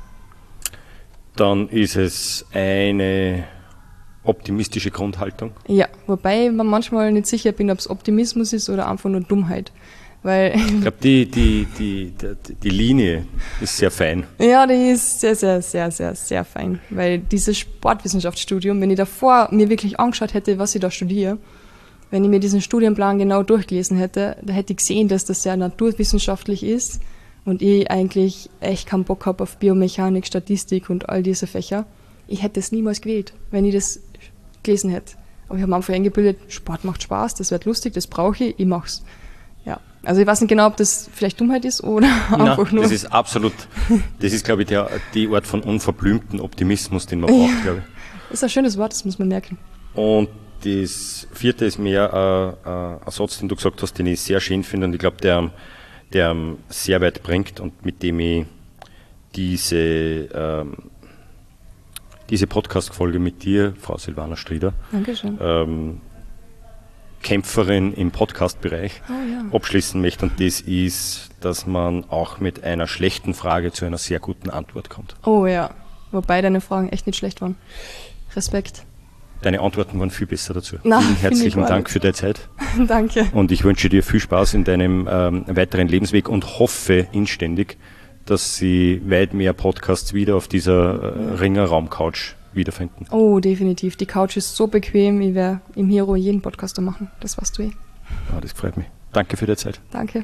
Dann ist es eine optimistische Grundhaltung. Ja, wobei man manchmal nicht sicher bin, ob es Optimismus ist oder einfach nur Dummheit. Weil ich glaube, die Linie ist sehr fein. Ja, die ist sehr, sehr, sehr, sehr, sehr fein. Weil dieses Sportwissenschaftsstudium, wenn ich davor mir wirklich angeschaut hätte, was ich da studiere, wenn ich mir diesen Studienplan genau durchgelesen hätte, da hätte ich gesehen, dass das sehr naturwissenschaftlich ist und ich eigentlich echt keinen Bock habe auf Biomechanik, Statistik und all diese Fächer. Ich hätte es niemals gewählt, wenn ich das gelesen hätte. Aber ich habe am Anfang eingebildet, Sport macht Spaß, das wird lustig, das brauche ich mach's. Ja, also ich weiß nicht genau, ob das vielleicht Dummheit ist oder einfach nur... Das ist absolut, das ist, glaube ich, die Art von unverblümten Optimismus, den man braucht, glaube ich. Das ist ein schönes Wort, das muss man merken. Und das vierte ist mehr ein Satz, den du gesagt hast, den ich sehr schön finde und ich glaube, der sehr weit bringt und mit dem ich diese Podcast-Folge mit dir, Frau Silvana Strieder, Dankeschön. Kämpferin im Podcast-Bereich, abschließen möchte. Und das ist, dass man auch mit einer schlechten Frage zu einer sehr guten Antwort kommt. Oh ja, wobei deine Fragen echt nicht schlecht waren. Respekt. Deine Antworten waren viel besser dazu. Na, vielen herzlichen Dank für deine Zeit. Danke. Und ich wünsche dir viel Spaß in deinem weiteren Lebensweg und hoffe inständig, dass Sie weit mehr Podcasts wieder auf dieser Ringer-Raum-Couch wiederfinden. Oh, definitiv. Die Couch ist so bequem, ich werde im Hero jeden Podcaster machen. Das weißt du eh. Ja, das freut mich. Danke für die Zeit. Danke.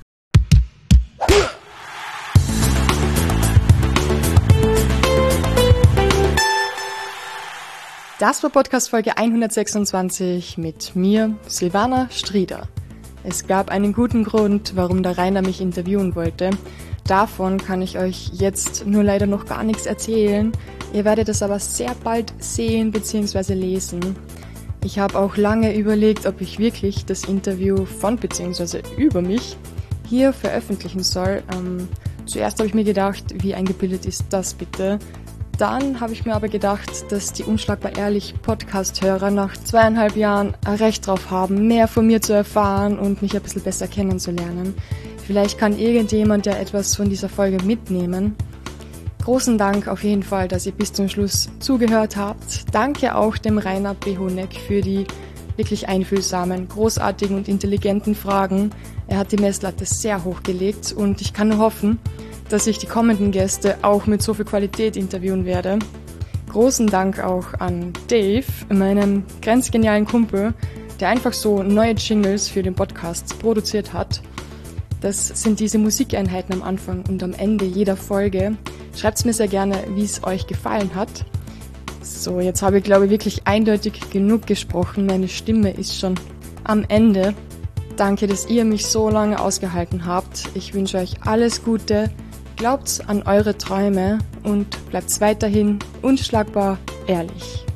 Das war Podcast-Folge 126 mit mir, Silvana Strieder. Es gab einen guten Grund, warum der Rainer mich interviewen wollte. Davon kann ich euch jetzt nur leider noch gar nichts erzählen. Ihr werdet es aber sehr bald sehen bzw. lesen. Ich habe auch lange überlegt, ob ich wirklich das Interview von bzw. über mich hier veröffentlichen soll. Zuerst habe ich mir gedacht, wie eingebildet ist das bitte? Dann habe ich mir aber gedacht, dass die Unschlagbar Ehrlich Podcast-Hörer nach 2,5 Jahren ein Recht drauf haben, mehr von mir zu erfahren und mich ein bisschen besser kennenzulernen. Vielleicht kann irgendjemand ja etwas von dieser Folge mitnehmen. Großen Dank auf jeden Fall, dass ihr bis zum Schluss zugehört habt. Danke auch dem Rainer B. Honeck für die wirklich einfühlsamen, großartigen und intelligenten Fragen. Er hat die Messlatte sehr hoch gelegt und ich kann nur hoffen, dass ich die kommenden Gäste auch mit so viel Qualität interviewen werde. Großen Dank auch an Dave, meinem grenzgenialen Kumpel, der einfach so neue Jingles für den Podcast produziert hat. Das sind diese Musikeinheiten am Anfang und am Ende jeder Folge. Schreibt's mir sehr gerne, wie es euch gefallen hat. So, jetzt habe ich, glaube ich, wirklich eindeutig genug gesprochen. Meine Stimme ist schon am Ende. Danke, dass ihr mich so lange ausgehalten habt. Ich wünsche euch alles Gute. Glaubt an eure Träume und bleibt weiterhin unschlagbar ehrlich.